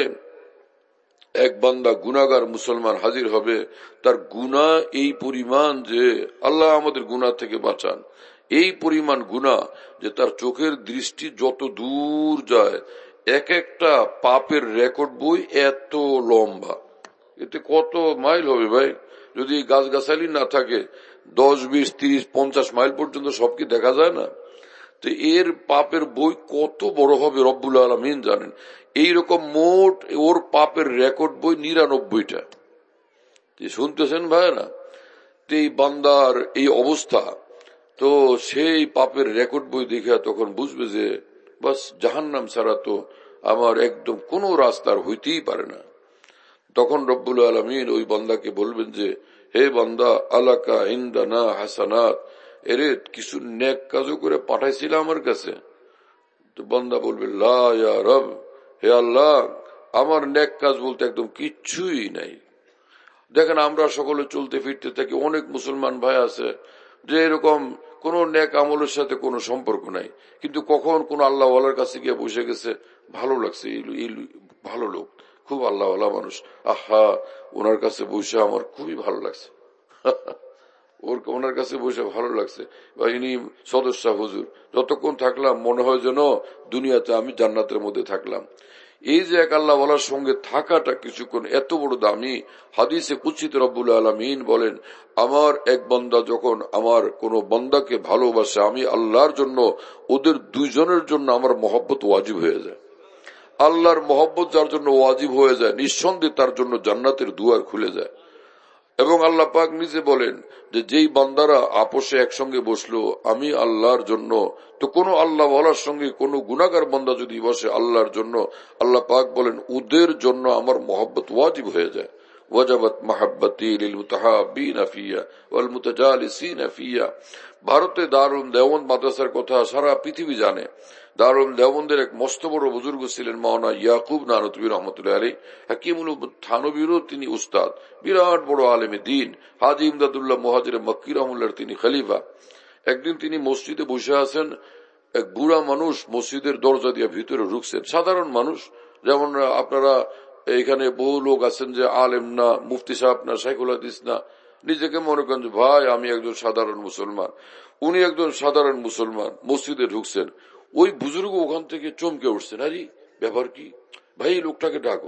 এক বান্দা গুনাহগার মুসলমান হাজির হবে, তার গুনাহ এই পরিমাণ যে, আল্লাহ আমাদের গুনাহ থেকে বাঁচান, এই পরিমাণ গুনাহ যে তার চোখের দৃষ্টি যত দূর যায়, এক একটা পাপের রেকর্ড বই এত লম্বা। এতে কত মাইল হবে ভাই? যদি গাছগাছালি না থাকে, 10, 20, 30, 50 মাইল পর্যন্ত সব কি দেখা যায় না? তো এর পাপের বই কত বড় হবে রব্বুল আলামিন জানেন। এইরকম মোট ওর পাপের রেকর্ড বই 99টা। শুনতেছেন ভাইরা? এই বান্দার এই অবস্থা, তো সেই পাপের রেকর্ড বই দেখে তখন বুঝবে যে বাস জাহান্নাম ছাড়া তো আমার একদম কোনো রাস্তার হইতেই পারে না। তখন রব্বুল আলামিন ওই বান্দাকে বলবেন যে, হে বান্দা, আলাকা ইনদানা হাসানাত, এরে কিছু নেক কাজও করে পাঠাইছিল আমার কাছে? তো বান্দা বলবে, লা ইয়া রব, হে আল্লাহ, আমার নেক কাজ বলতে একদম কিচ্ছুই নাই। দেখেন আমরা সকলে চলতে ফিরতে থাকি, অনেক মুসলমান ভাই আছে যে এরকম কোন নেক আমলের সাথে কোনো সম্পর্ক নাই, কিন্তু কখন কোন আল্লাহ ওয়ালার কাছে গিয়ে বসে গেছে, ভালো লাগছে, এই ভালো লোক, খুব আল্লাহ ওয়ালা মানুষ, আহা ওনার কাছে বসে আমার খুবই ভালো লাগছে, ওনার কাছে বসে ভালো লাগছে, বা ইনি সদস্য হুজুর, যতক্ষণ থাকলাম মনে হয় যেন দুনিয়াতে আমি জান্নাতের মধ্যে থাকলাম। এই যে এক আল্লাহ ওয়ালার সঙ্গে থাকাটা কিছুক্ষণ এত বড় দামি। হাদিসে কুদসিতে রব্বুল আলামিন বলেন, আমার এক বান্দা যখন আমার কোন বান্দাকে ভালোবাসে, আমি আল্লাহর জন্য ওদের দুইজনের জন্য আমার মহব্বত ওয়াজিব হয়ে যায়। আল্লাহর মহব্বত যার জন্য ওয়াজিব হয়ে যায়, নিঃসন্দেহে তার জন্য জান্নাতের দুয়ার খুলে যায়। এবং আল্লাহ পাক নিজে বলেন যে যেই বান্দারা আপোষে একসঙ্গে বসলো আমি আল্লাহর জন্য, তো কোন আল্লাহ ওয়ালার সঙ্গে কোন গুনাহগার বান্দা যদি বসে আল্লাহর জন্য, আল্লাহ পাক বলেন ওদের জন্য আমার মহব্বত ওয়াজিব হয়ে যায়। ওয়াজাবাত মাহাব্বতি লিল মুতাহাব্বিনা ফিয়া ওয়াল মুতাজালিসিনা ফিয়া। ভারতে দারুল দেওবন্দ মাদ্রাসার কথা সারা পৃথিবী জানে। দারুল দেওবন্দের এক মস্ত বড় বুজুর্গ ছিলেন মাওলানা ইয়াকুব নানুতুবি রহমতুল্লাহ আলাইহি, হাকিমুল থানবীরও তিনি উস্তাদ, বিরাট বড় আলেমে দ্বীন, হাজী ইমদাদুল্লাহ মুহাজির মক্কি রহমতুল্লাহর তিনি খলিফা। একদিন তিনি মসজিদে বসে আছেন, এক বুড়া মানুষ মসজিদের দরজা দিয়ে ভিতরে ঢুকছেন। সাধারণ মানুষ, যেমন আপনারা এখানে বহু লোক আছেন যে আলেম না, মুফতি সাহেব না, শাইখুল হাদিস না, নিজেকে মনে করেন যে ভাই আমি একজন সাধারণ মুসলমান। উনি একজন সাধারণ মুসলমান মসজিদে ঢুকছেন। ওই বুজুর্গ ওখান থেকে চমকে উঠছেন, আরে ব্যাপার কি ভাই, লোকটাকে ডাকো।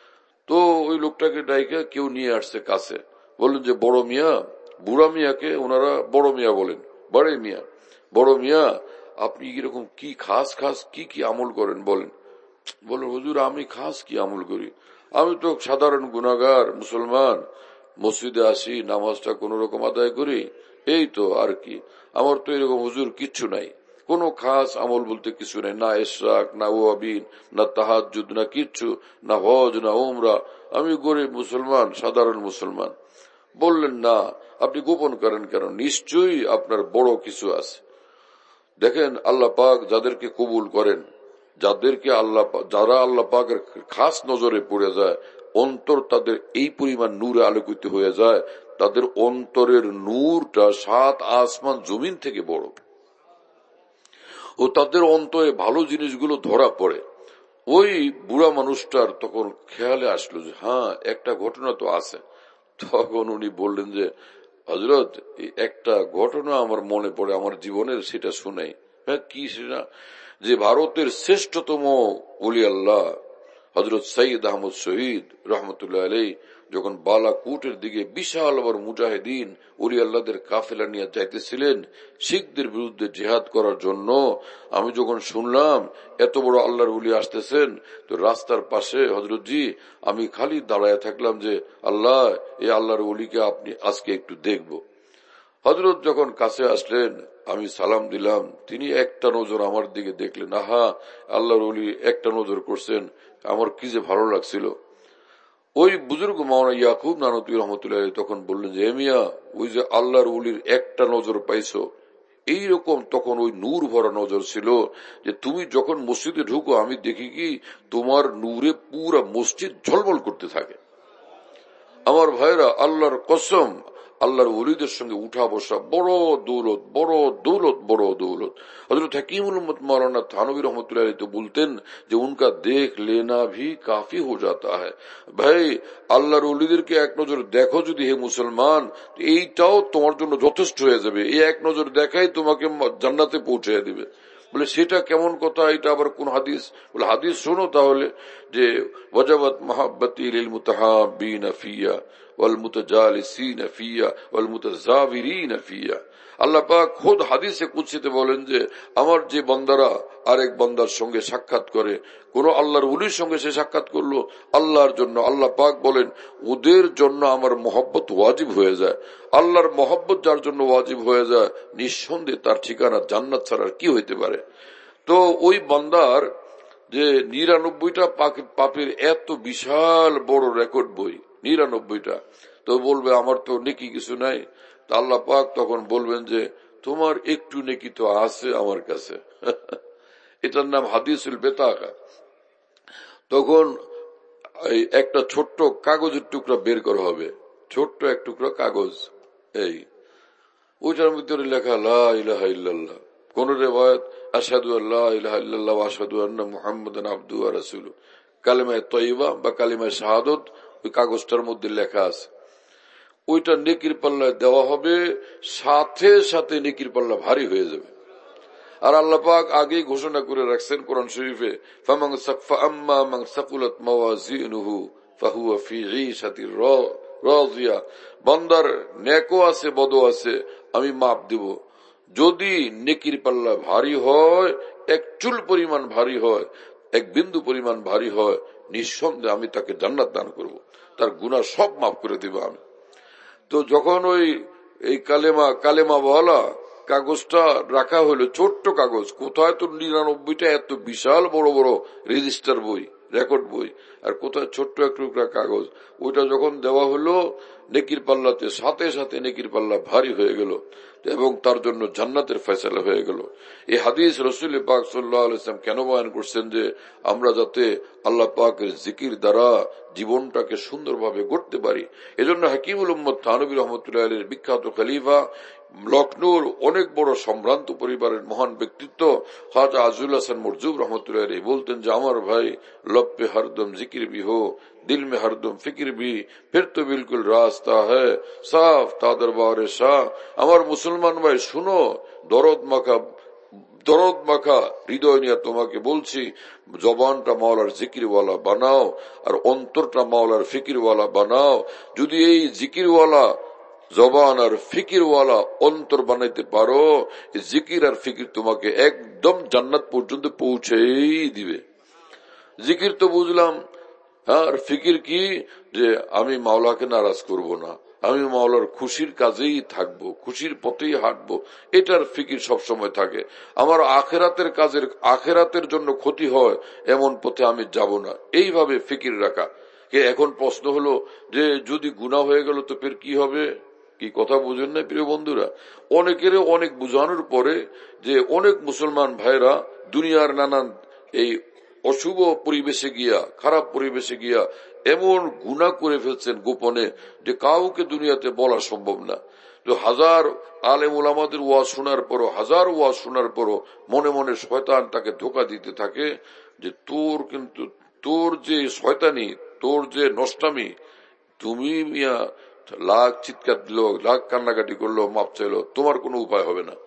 তো ওই লোকটাকে ডাইকে কেউ নিয়ে আসছে কাছে, বললেন যে বড় মিয়া, বুড়া মিয়াকে ওনারা বড় মিয়া বলেন, বড় মিয়া, বড় মিয়া আপনি কিরকম কি খাস খাস কি কি আমল করেন বলেন। বলেন হুজুর আমি খাস কি আমল করি, আমি তো সাধারণ গুনাহগার মুসলমান, মসজিদে আসি, নামাজটা কোন রকম আদায় করি, এই তো আর কি, আমার তো এরকম হুজুর কিচ্ছু নাই, কোন খাস আমল বলতে কিছু নাই, না ইশরাক, না ওয়াবিন, না তাহাজ্জুদ, না কিচ্ছু, না হজ, না উমরা, আমি গরিব মুসলমান, সাধারণ মুসলমান। বললেন না, আপনি গোপন করেন কেন, নিশ্চয়ই আপনার বড় কিছু আছে। দেখেন আল্লাহ পাক যাদেরকে কবুল করেন, যাদেরকে যারা আল্লাহ পাকের খাস নজরে পড়ে যায়, অন্তর তাদের এই পরিমাণ নূরে আলোকিত হয়ে যায়, তাদের অন্তরের নূরটা 7 আসমান জমিন থেকে বড়, ও তাদের অন্তরে ভালো জিনিসগুলো ধরা পড়ে। ওই বুড়া মানুষটার তখন খেয়ালে আসলো যে হ্যাঁ একটা ঘটনা তো আছে। তখন উনি বললেন যে হযরত একটা ঘটনা আমার মনে পড়ে আমার জীবনের, সেটা শুনাই। হ্যাঁ কি সেটা? যে ভারতের শ্রেষ্ঠতম ওলি আল্লাহ হযরত সৈয়দ আহমদ শহীদ রহমতুল্লাহ আলাইহি যখন বালাকুটের দিকে বিশাল বড় মুজাহিদিন ওলি আল্লাহদের কাফেলা নিয়ে যাইতেছিলেন শিখদের বিরুদ্ধে জিহাদ করার জন্য, আমি যখন শুনলাম এত বড় আল্লাহর ওলি আসতেছেন, তো রাস্তার পাশে হযরতজি আমি খালি দাঁড়ায় থাকলাম যে আল্লাহ এই আল্লাহর ওলিকে আপনি আজকে একটু দেখব। হযরত যখন কাছে আসলেন আমি সালাম দিলাম, তিনি একটা নজর আমার দিকে দেখলেন, আহা আল্লাহর ওলি একটা নজর করছেন, আমার কি যে ভালো লাগছিল। ওই বুজুর্গ মাওলানা ইয়াকুব নানুতুবি রহমতুল্লাহ তখন বললেন যে মিয়া, ওই যে আল্লাহর ওলির একটা নজর পাইছো, এইরকম তখন ওই নূর ভরা নজর ছিল যে তুমি যখন মসজিদে ঢুকো আমি দেখি কি তোমার নূরে পুরা মসজিদ ঝলমল করতে থাকে। আমার ভাইরা আল্লাহর কসম, আল্লাহর ওলিদের সঙ্গে উঠা বসা বড় দৌলত, বড় দৌলত, বড় দৌলত। হযরত হাকিমুল উম্মত মৌলানা থানবী রহমতুল্লাহ তো বলতেন যে উনকা দেখ লেনা ভি কাফি হো জাতা হ্যায়। ভাই আল্লাহর ওলিদেরকে এক নজর দেখো যদি হে মুসলমান, এইটাও তোমার জন্য যথেষ্ট হয়ে যাবে, এই এক নজর দেখাই তোমাকে জান্নাতে পৌঁছে দিবে। বলে সেটা কেমন কথা, এটা আবার কোন হাদিস? বলে হাদিস শোনো তাহলে, যে ওয়াজাবাত মাহাব্বতি লিল মুতাহাব্বিনা ফিয়া ওয়াল মুতাজালিসিনা ফিয়া ওয়াল মুতাযাবিরিনা ফিয়া। আল্লাহ পাক খুদ হাদিসে কুদসিতে বলেন যে আমার যে বান্দারা আরেক বান্দার সঙ্গে সাক্ষাৎ করে, কোন আল্লাহর ওলির সঙ্গে সে সাক্ষাৎ করলো আল্লাহর জন্য, আল্লাহ পাক বলেন ওদের জন্য আমার মহব্বত ওয়াজিব হয়ে যায়। আল্লাহর মহব্বত যার জন্য ওয়াজিব হয়ে যায় নিঃসন্দেহে তার ঠিকানা জান্নাত ছাড়া কি হইতে পারে। তো ওই বান্দার যে 99টা পাপের এত বিশাল বড় রেকর্ড বই, 99টা, তো বলবে আমার তো নেকি কিছু নাই। তা আল্লাহ পাক তখন বলবেন যে তোমার একটু নেকি তো আছে আমার কাছে। এটার নাম হাদিসুল বেতাকা। তখন একটা ছোট্ট কাগজের টুকরা বের করা হবে, ছোট্ট এক টুকরা কাগজ, এই ওইটার ভিতরে লেখা লা ইলাহা ইল্লাল্লাহ, কোন রিওয়ায়াত আশহাদু আল্লা ইলাহা ইল্লাল্লাহ ওয়া আশহাদু আন্না মুহাম্মাদান আবদুহু ওয়া রাসূলুহু, কালিমায়ে তাইয়্যিবা বা কালিমায়ে শাহাদাত ওই কাগজটার মধ্যে লেখা আছে। ওইটা নেকির পাল্লায় দেওয়া হবে, সাথে সাথে নেকির পাল্লা ভারী হয়ে যাবে। আর আল্লাহ পাক আগেই ঘোষণা করে রাখছেন কোরআন শরীফে, ফামান ফাআম্মা মান সাকুলাত মাওয়াজিনুহু ফাহুয়া ফি ঈশাতির রাদিয়া, বান্দার নেকও আছে বদও আছে, আমি মাপ দেব। যদি নেকির পাল্লা ভারী হয়, এক চুল পরিমাণ ভারী হয়, এক বিন্দু পরিমাণ ভারী হয়, নিঃসন্দেহে আমি তাকে জান্নাত দান করব, তার গুনাহ সব মাফ করে দেব আমি। তো যখন এই কালেমা বলা কাগজটা রাখা হলো, ছোট্ট কাগজ, কোথায় তো 99টা এত বিশাল বড় বড় রেজিস্টার বই, রেকর্ড বই, আর কোথায় ছোট্ট এক টুকরা কাগজ, ওইটা যখন দেওয়া হলো নেকির পাল্লাতে, সাথে সাথে নেকির পাল্লা ভারী হয়ে গেল এবং তার জন্য জান্নাতের ফয়সালা হয়ে গেল। এই হাদিস রাসূল পাক সাল্লাল্লাহু আলাইহি ওয়াসাল্লাম কেন বয়ান করছেন যে আমরা যাতে আল্লাহ পাকের জিকির দ্বারা জীবনটাকে সুন্দরভাবে গড়তে পারি। এজন্য হাকিমুল উম্মত থানভী রহমতুল্লাহ আলাইহির বিখ্যাত খলিফা, লখনৌর অনেক বড় সম্ভ্রান্ত পরিবারের মহান ব্যক্তিত্ব খাজা আজুল হাসান মরজুব রহমতুল্লাহ আলাইহি বলতেন যে আমার ভাই लब पे हरदम जिक्र भी हो, दिल में हरदम फिक्र भी, फिर तो बिल्कुल रास्ता है साफ ता दरबार शाह। আমার মুসলমান ভাই শুনো, দরদ মাখা হৃদয় নিয়ে তোমাকে বলছি, জবানটা মাওলার জিকিরওয়ালা বানাও আর অন্তরটা মাওলার ফিকিরওয়ালা বানাও। যদি এই জিকিরওয়ালা জবান আর ফিকিরওয়ালা অন্তর বানাইতে পারো, জিকির আর ফিকির তোমাকে একদম জান্নাত পর্যন্ত পৌঁছেই দিবে। জিকির তো বুঝলাম, আর ফিকির কি, যে আমি মাওলাকে নারাজ করব না, আমি মাওলার খুশির কাজেই থাকবো, খুশির পথেই হাঁটবো, এটার ফিকির সবসময় থাকে। আমার আখেরাতের জন্য ক্ষতি হয় এমন পথে আমি যাব না, এইভাবে ফিকির রাখা। এখন প্রশ্ন হলো যে যদি গুনাহ হয়ে গেল তো ফের কি হবে? কি কথা বুঝেন না প্রিয় বন্ধুরা? অনেকের অনেক বুঝানোর পরে যে অনেক মুসলমান ভাইরা দুনিয়ার নানান এই অশুভ পরিবেশে গিয়া, খারাপ পরিবেশে গিয়া এমন গুনাহ করে ফেলছেন গোপনে যে কাউকে দুনিয়াতে বলা সম্ভব না। তো হাজার আলেম ওলামাদের ওয়াজ শোনার পরও, হাজার ওয়াজ শোনার পরও মনে মনে শয়তান তাকে ধোঁকা দিতে থাকে যে তোর যে শয়তানি, তোর যে নষ্টামি, তুমি মিয়া লাখ চিৎকার দিল, লাখ কান্নাকাটি করলো, মাপ চাইলো, তোমার কোনো উপায় হবে না,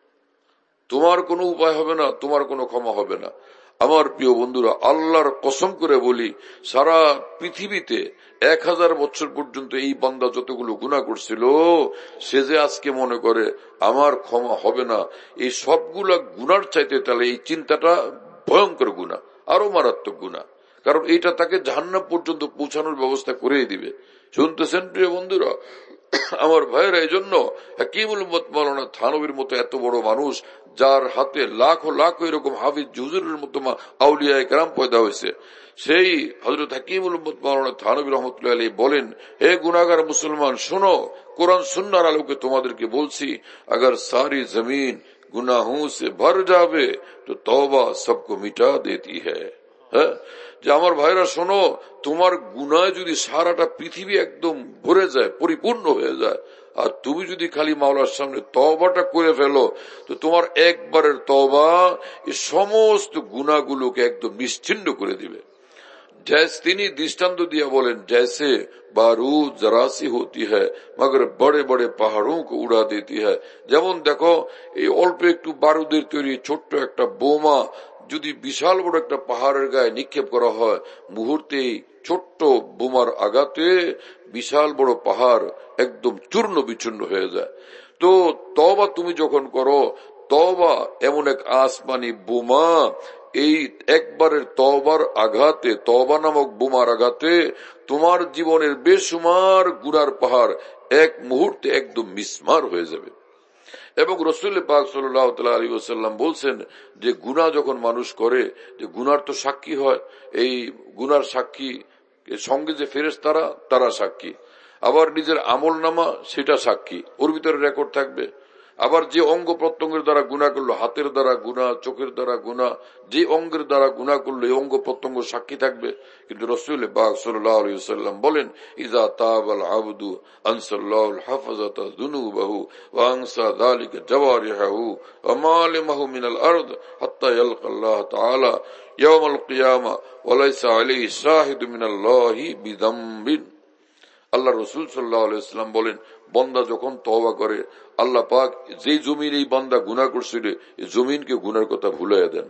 তোমার কোনো উপায় হবে না, তোমার কোনো ক্ষমা হবে না। আমার প্রিয় বন্ধুরা, আল্লাহর কসম করে বলি, সারা পৃথিবীতে 1000 বছর পর্যন্ত এই বান্দা যতগুলো গুনাহ করছিল, সে যে আজকে মনে করে আমার ক্ষমা হবে না, এই সবগুলা গুনার চাইতে তাহলে এই চিন্তাটা ভয়ঙ্কর গুনাহ, আরো মারাত্মক গুনাহ, কারণ এইটা তাকে জাহান্নাম পর্যন্ত পৌঁছানোর ব্যবস্থা করে দিবে। শুনতেছেন প্রিয় বন্ধুরা আমার ভাইয়েরা? এই জন্য হাকিমুল উম্মত মাওলানা থানভীর মতো এত বড় মানুষ, যার হাতে লাখো লাখো এরকম হাফিজ হুজুরের মতো আউলিয়া কেরাম পয়দা হয়েছে, সেই হযরত হাকিমুল উম্মত মাওলানা থানভী রাহমাতুল্লাহি আলাইহি বলেন, হে গুনাহগার মুসলমান শোনো, কোরআন সুন্নাহর আলোকে তোমাদেরকে বলছি, अगर सारी जमीन गुनाहों से भर जावे तो तौबा सबको मिटा देती है। হ্যাঁ, যে আমার ভাইরা শোনো, তোমার গুনাহ যদি সারাটা পৃথিবী একদম ভরে যায়, পরিপূর্ণ হয়ে যায়, আর তুমি যদি খালি মাওলার সামনে তওবাটা করে ফেলো, তো তোমার একবারের তওবা এই সমস্ত গুনাহগুলোকে একদম নিশ্চিহ্ন করে দিবে। তিনি दृष्टांत दिया बोलें जैसे बारूद जरासी होती है मगर बड़े बड़े पहाड़ों को उड़ा देती है। যেমন দেখো এই অল্প একটু বারুদের তৈরি ছোট্ট একটা বোমা যদি বিশাল বড় একটা পাহাড়ের গায়ে নিক্ষেপ করা হয়, মুহূর্তেই ছোট্ট বোমার আঘাতে বিশাল বড় পাহাড় একদম চূর্ণ বিচূর্ণ হয়ে যায়। তো তওবা তুমি যখন করো, তওবা এমন এক আসমানি বোমা, এই একবারের তওবার আঘাতে, তওবা নামক বোমার আঘাতে তোমার জীবনের বেসুমার গুনার পাহাড় এক মুহূর্তে একদম মিসমার হয়ে যাবে। এবং রাসূল পাক সাল্লাল্লাহু আলাইহি ওয়াসাল্লাম বলছেন যে গুনাহ যখন মানুষ করে, যে গুনার তো সাক্ষী হয়, এই গুনার সাক্ষী সঙ্গে যে ফেরেশতারা তারা সাক্ষী, আবার নিজের আমলনামা সেটা সাক্ষী, ওর ভিতরে রেকর্ড থাকবে। আবার যে অঙ্গ প্রত্যঙ্গের দ্বারা গুনাহ করলো, হাতের দ্বারা গুনাহ, চোখের দ্বারা গুনাহ, যে অঙ্গের দ্বারা গুনাহ করলো এই অঙ্গ প্রত্যঙ্গ সাক্ষী থাকবে। কিন্তু রাসূল পাক সাল্লাল্লাহু আলাইহি ওয়াসাল্লাম বলেন ইযা তাবাল আবদু আনসাল্লাহুল হাফাযাতা যুনুবাহু ওয়া আনসা যালিকা জাওয়ারিহু ওয়া মালিমাহু মিনাল আরদ হাত্তা ইয়ালকাল্লাহ তাআলা ইয়াওমাল কিয়ামা ওয়া লাইসা আলাইহি শাহিদু মিনাল্লাহি বিযামবিন। আল্লাহ রাসূল সাল্লাল্লাহু আলাইহি ওয়াসাল্লাম বলেন, বান্দা যখন তওবা করে, আল্লাহ পাক যে জমিন এই বান্দা গুনাহ করছিল এই জমিনকে গুনার কথা ভুলাইয়া দেন।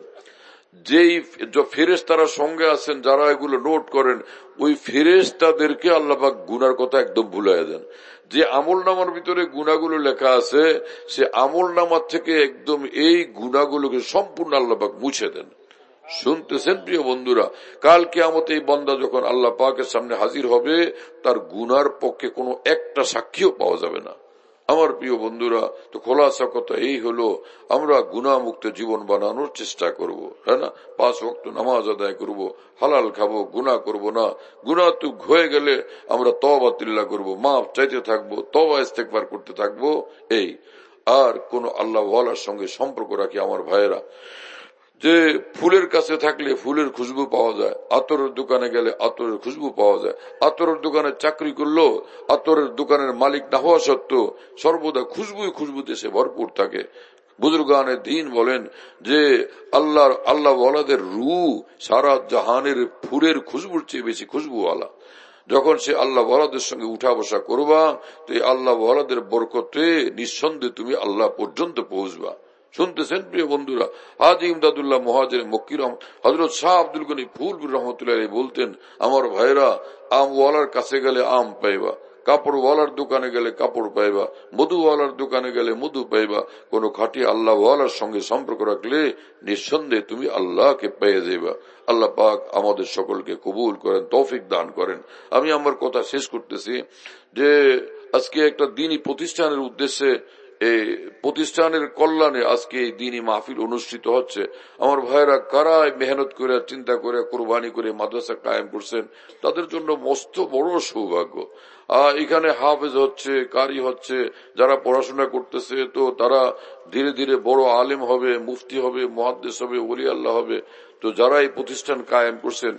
যেই ফেরেশতারা সঙ্গে আছেন যারা এগুলো নোট করেন, ওই ফেরেশতাদেরকে আল্লাহ পাক গুনার কথা একদম ভুলাইয়া দেন। যে আমলনামার ভিতরে গুনাহগুলো লেখা আছে সে আমলনামার থেকে একদম এই গুনাহগুলোকে সম্পূর্ণ আল্লাহ পাক মুছে দেন। শুনতেছেন প্রিয় বন্ধুরা, কাল কিয়ামতে এই বান্দা যখন আল্লাহ পাকের সামনে হাজির হবে, তার গুনার পক্ষে কোনো একটা সাক্ষীও পাওয়া যাবে না। আমার প্রিয় বন্ধুরা, তো খোলাসা কথা এই হলো, আমরা গুনাহ মুক্ত জীবন বানানোর চেষ্টা করব, হ্যাঁ না? 5 ওয়াক্ত নামাজ আদায় করব, হালাল খাবো, গুনাহ করব না। গুনাহ তো হয়ে গেলে আমরা তওবা তিল্লা করব, মাফ চাইতে থাকবো, তওবা ইস্তেগফার করতে থাকবো। এই আর কোন আল্লাহ ওয়ালার সঙ্গে সম্পর্ক রাখি আমার ভাইয়েরা, যে ফুলের কাছে থাকলে ফুলের খুশবু পাওয়া যায়, আতরের দোকানে গেলে আতরের খুশবু পাওয়া যায়। আতরের দোকানে চাকরি করলো, আতরের দোকানের মালিক না হওয়া সত্ত্বেও সর্বদা খুশবুতে সে ভরপুর থাকে। বুজুর্গানে দ্বীন বলেন যে আল্লাহ ওয়ালাদের রূহ সারা জাহানের ফুলের খুশবুর চেয়ে বেশি খুশবুওয়ালা। যখন সে আল্লাহ ওয়ালাদের সঙ্গে উঠা বসা করবা, তো এই আল্লাহ ওয়ালাদের বরকতে নিঃসন্দেহে তুমি আল্লাহ পর্যন্ত পৌঁছবা। শুনতেছেন প্রিয় বন্ধুরা, হাজী ইমদাদুল্লাহ মুহাজির মক্কি হযরত শাহ আব্দুল গনি ফুলপুর রহমতুল্লাহ বলতেন, আমার ভাইরা, আমওয়ালার কাছে গেলে আম পাইবা, কাপড়ওয়ালার দোকানে গেলে কাপড় পাইবা, মধুওয়ালার দোকানে গেলে মধু পাইবা। কোন খাঁটি আল্লাহ ওয়ালার সঙ্গে সম্পর্ক রাখলে নিঃসন্দেহে তুমি আল্লাহকে পেয়ে যাইবা। আল্লাহ পাক আমাদের সকলকে কবুল করেন, তৌফিক দান করেন। আমি আমার কথা শেষ করতেছি যে আজকে একটা দ্বীনী প্রতিষ্ঠানের উদ্দেশ্যে, এই প্রতিষ্ঠানের কল্যাণে আজকে এই দ্বীনী মাহফিল অনুষ্ঠিত হচ্ছে। আমার ভাইরা কারা মেহনত করে, চিন্তা করে, কোরবানি করে মাদ্রাসা কায়েম করছেন, তাদের জন্য মস্ত বড় সৌভাগ্য। এখানে হাফেজ হচ্ছে, কারি হচ্ছে, যারা পড়াশোনা করতেছে, তো তারা ধীরে ধীরে বড় আলেম হবে, মুফতি হবে, মুহাদ্দিস হবে, ওলি আল্লাহ হবে। তো যারা এই প্রতিষ্ঠান কায়েম করছেন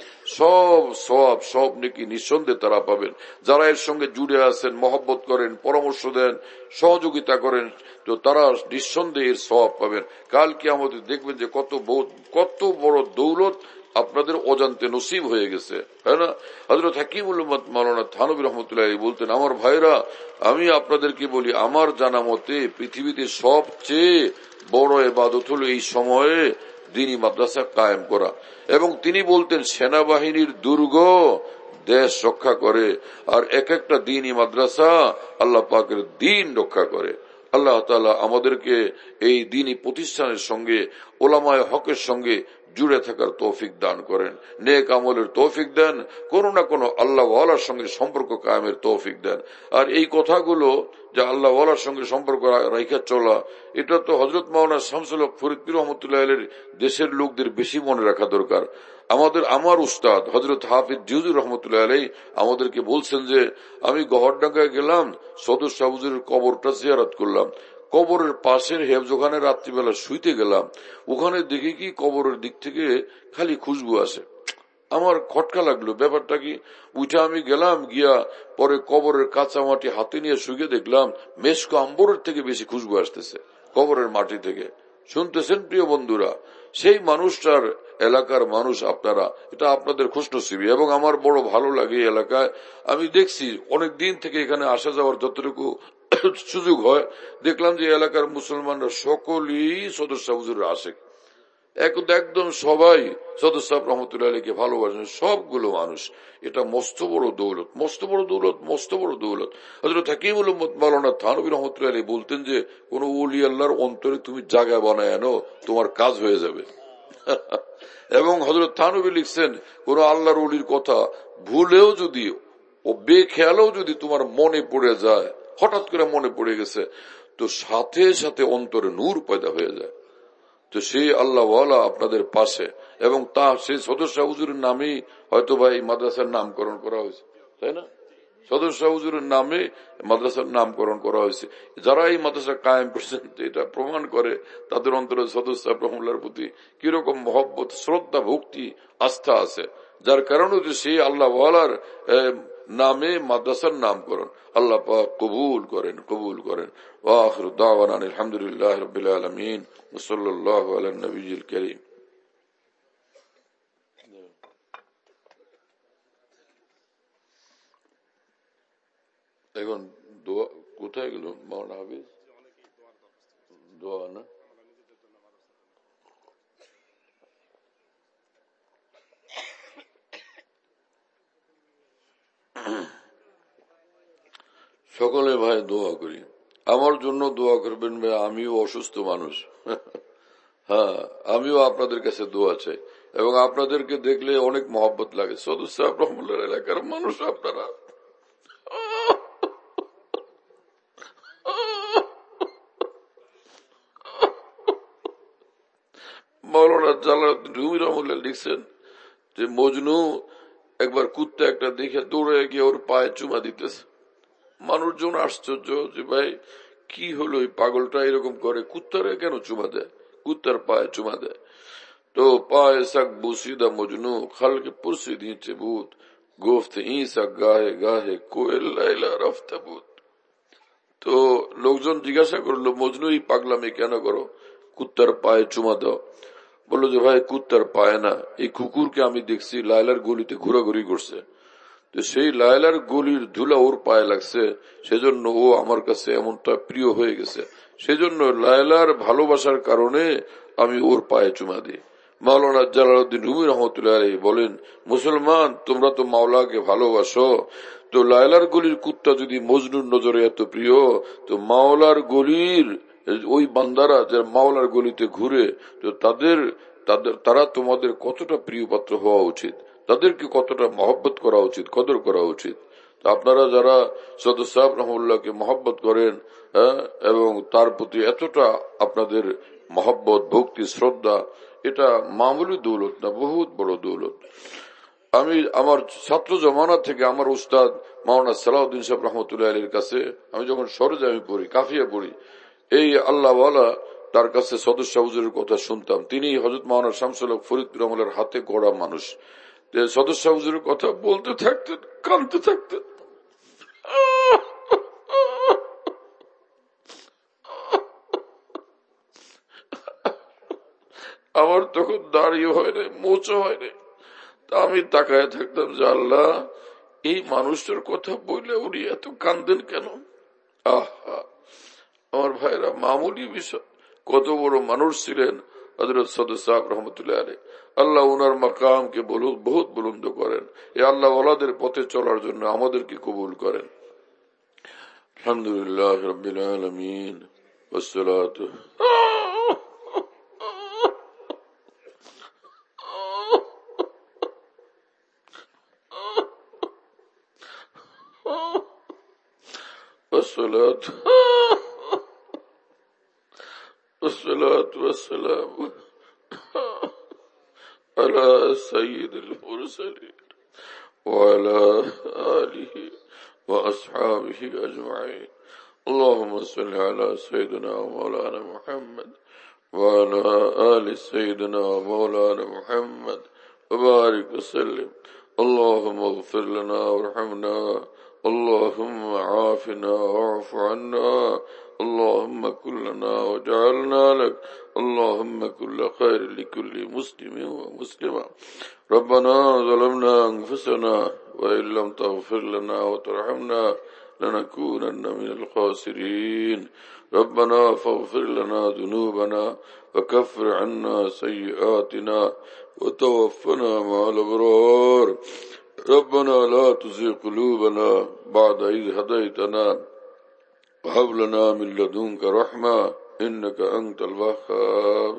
সব নেকি নিঃসন্দেহে তারা পাবেন। যারা এর সঙ্গে জুড়ে আছেন, মহব্বত করেন, পরামর্শ দেন, সহযোগিতা করেন, তো তারা নিঃসন্দেহে এর সওয়াব পাবেন। কাল কিয়ামতে দেখবেন যে কত বড় দৌলত আপনাদের অজান্তে নসিব হয়ে গেছে, হ্যাঁ না? হযরত হাকিমুল উম্মত মাওলানা থানভী রাহমাতুল্লাহ বলতেন, আমার ভাইরা, আমি আপনাদেরকে বলি, আমার জানা মতে পৃথিবীতে সবচেয়ে বড় ইবাদত হলো এই সময়ে দ্বীনী মাদ্রাসা কায়েম করা। এবং তিনি বলতেন, সেনাবাহিনীর দুর্গ দেশ রক্ষা করে, আর এক একটা দ্বীনী মাদ্রাসা আল্লাহ পাকের দ্বীন রক্ষা করে। আল্লাহ তাআলা আমাদেরকে এই দ্বীনী প্রতিষ্ঠানের সঙ্গে, ওলামায়ে হকের সঙ্গে জুড়ে থাকার তৌফিক দান করেন, নেক আমলের তৌফিক দেন, কোনো না কোনো আল্লাহ ওয়ালার সঙ্গে সম্পর্ক কায়েমের তৌফিক দেন। আর এই কথাগুলো যে আল্লাহ ওয়ালার সঙ্গে সম্পর্ক রাখা চলা, এটা তো হযরত মাওলানা শামসুল হক ফরিদপুর রহমতুল্লাহ আলাইহির দেশের লোকদের বেশি মনে রাখা দরকার। আমার উস্তাদ হযরত হাফিজ জিউজুর রহমতুল্লাহ আলাইহি আমাদেরকে বলছেন যে, আমি গহরডাঙ্গায় গেলাম, সদর শাহ হুজুরের কবরটা জিয়ারত করলাম, কবরের পাশের হেফজোখানে রাত্রিবেলা শুইতে গেলাম, ওখানে দেখি কি কবরের দিক থেকে খালি খুশবু আসে। আমার খটকা লাগলো, ব্যাপারটা কি? উঠে আমি গেলাম, গিয়া পরে কবরের কাঁচা মাটি হাতে নিয়ে শুয়ে দেখলাম মেশক আম্বরের থেকে বেশি খুশবু আসতেছে কবরের মাটি থেকে। শুনতেছেন প্রিয় বন্ধুরা, সেই মানুষটার এলাকার মানুষ আপনারা, এটা আপনাদের খুশনসিবি। এবং আমার বড় ভালো লাগে এই এলাকায়, আমি দেখছি অনেক দিন থেকে এখানে আসা যাওয়ার যতটুকু সুযোগ হয়, দেখলাম যে এলাকার মুসলমানরা সকলেই সদস্য হুজুরের আশেক, একদম সবাই সদস্য রহমতুল্লাহ আলীকে ভালোবাসেন, সবগুলো মানুষ। এটা মস্ত বড় দৌলত, মস্ত বড় দৌলত, মস্ত বড় দৌলত। হযরত হাকিমুল উম্মত মাওলানা থানভী রহমতুল্লাহ আলী বলতেন যে কোন ওলি আল্লাহর অন্তরে তুমি জায়গা বানায় আনো, তোমার কাজ হয়ে যাবে। এবং হযরত থানভী লিখছেন, কোন আল্লাহর ওলির কথা ভুলেও যদি ও বেখেয়ালেও যদি তোমার মনে পড়ে যায়, হঠাৎ করে মনে পড়ে গেছে, তো সাথে সাথে অন্তরে নূর পয়দা হয়ে যায়। তো সেই আল্লাহওয়ালা আপনাদের পাশে, এবং তা সেই সদস্য হুজুরের নামেই হয়তো বা এই মাদ্রাসার নামকরণ করা হয়েছে, তাই না? সদস্য হুজুরের নামে মাদ্রাসার নামকরণ করা হয়েছে। যারা এই মাদ্রাসা কায়েম করছেন, এটা প্রমাণ করে তাদের অন্তরে সদস্য রহমুল্লাহর প্রতি কিরকম মহব্বত, শ্রদ্ধা, ভক্তি, আস্থা আছে, যার কারণে সেই আল্লাহওয়ালার নামে মাদ্রাসার নামকরণ আল্লাহ পাক কবুল করেন, কবুল করেন। ওয়া আখিরু দাওয়ানা আলহামদুলিল্লাহি রাব্বিল আলামিন ওয়া সাল্লাল্লাহু আলা নবিয়্যিল কারীম। এখন দোয়া কোথায় গেল মাওলানা হাফিজ? দোয়া না, সকলে ভাই দোয়া করি, আমার জন্য দোয়া করবেন ভাই, আমিও অসুস্থ মানুষ। হ্যাঁ, আমিও আপনাদের কাছে দোয়া চাই, এবং আপনাদেরকে দেখলে অনেক মহব্বত লাগে। সদস্য রহমুল্লাহ এলাকার মানুষ আপনারা, মাওলানা জালালউদ্দিন রুমি রহমুল্লাহ লিখছেন যে মজনু একবার কুত্তা একটা দেখে দৌড়ে গিয়ে ওর পায়ে চুমা দিতেছে। মানুষজন আশ্চর্য যে ভাই কি হলো, এই পাগলটা এরকম করে, কুত্তারে কেন চুমা দেয়, কুত্তার পায়ে চুমা দেয়। তো পায়ে সাক বুসিদা মজনু খালকে পুরসিদি চেবুত গোফত ইসা গাহে গাহে কোয়েল লাইলা রফতাবুত। তো লোকজন জিজ্ঞাসা করলো, মজনু এই পাগলামি কেন করো, কুত্তার পায়ে চুমা দাও? বললো যে ভাই কুত্তার পায়ে না, এই কুকুরকে আমি দেখছি লাইলার গলিতে ঘোরাঘুরি করছে, তো সেই লায়লার গলির ধুলা ওর পায়ে লাগছে, সেজন্য ও আমার কাছে এমনটা প্রিয় হয়ে গেছে, সেজন্য লায়লার ভালোবাসার কারণে আমি ওর পায়ে চুমা দিই। মাওলানা জালালউদ্দিন রুমি রহমতুল্লাহ আলাইহি বলেন, মুসলমান তোমরা তো মাওলাকে ভালোবাসো, তো লায়লার গলির কুত্তা যদি মজনুর নজরে এত প্রিয়, তো মাওলার গলির ওই বান্দারা যারা মাওলার গলিতে ঘুরে, তো তারা তোমাদের কতটা প্রিয় পাত্র হওয়া উচিত, তাদেরকে কতটা মহব্বত করা উচিত, কদর করা উচিত। আপনারা যারা সদস্য সাহেব রহমুল্লাহকে মহব্বত করেন, এবং তার প্রতি এতটা আপনাদের মহব্বত, ভক্তি, শ্রদ্ধা, এটা মামুলি দৌলত না, বহুত বড় দৌলত। আমি আমার ছাত্র জমানা থেকে আমার উস্তাদ মাওলানা সালাউদ্দিন সাহেব রহমতুল্লাহ আলীর কাছে আমি যখন সরজামি পড়ি, কাফিয়া পড়ি, এই আল্লাহওয়ালা তার কাছে সদস্য হুজুরের কথা শুনতাম। তিনি হযরত মাওলানা শামসুল হক ফরিদপুর রহমানের হাতে গড়া মানুষ, সদস্য হুজুরের কথা বলতে থাকতেন, কাঁদতে থাকতেন। আমার তখন দাঁড়িয়ে হয় নাই, মোচা হয় নাই, তা আমি তাকায় থাকতাম যে আল্লাহ, এই মানুষটার কথা বললে উনি এত কান্দেন কেন? আহা, আমার ভাইরা, মামুলি বিষয়, কত বড় মানুষ ছিলেন হযরত সদস্য সাহেব রহমতুল্লাহ আলাইহি। আল্লাহ ওনার মাকামকে বহুত বুলন্দ করেন। এই আল্লাহ ওয়ালাদের পথে চলার জন্য আমাদেরকে কবুল করেন। আলহামদুলিল্লাহ রাব্বিল আলামিন ওয়াসসালাতু والسلام على سيد المرسلين وعلى آله وأصحابه أجمعين. اللهم صل على سيدنا ومولانا محمد وعلى آل سيدنا ومولانا محمد وبارك وسلم اللهم اغفر لنا وارحمنا اللهم عافنا واعف عنا اللهم كن لنا وجعلنا لك اللهم كل خير لكل مسلم ومسلمة ربنا ظلمنا أنفسنا وإن لم تغفر لنا وترحمنا لنكونن من الخاسرين ربنا فاغفر لنا ذنوبنا وكفر عنا سيئاتنا وتوفنا مع الأبرار ربنا لا تزغ قلوبنا بعد إذ هديتنا وهب لنا من لدنك رحمة إنك أنت الوهاب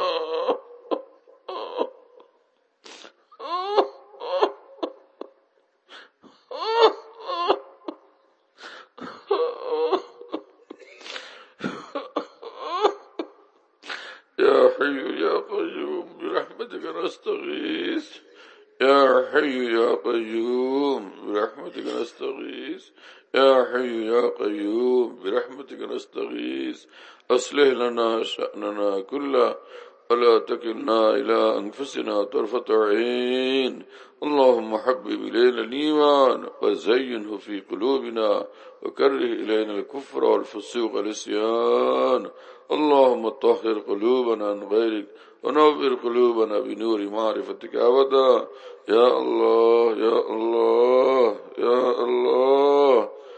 يا حي يا قيوم برحمتك نستغيث يا حي يا قيوم برحمتك نستغيث يا حي يا قيوم برحمتك نستغيث أصلح لنا شأننا كله ولا تكلنا إلى أنفسنا طرفة عين اللهم حبب إلينا الإيمان وزينه في قلوبنا وكره إلينا الكفر والفسوق والعصيان اللهم طهر قلوبنا عن غيرك ونور قلوبنا بنور معرفتك أبدا يا الله يا الله يا الله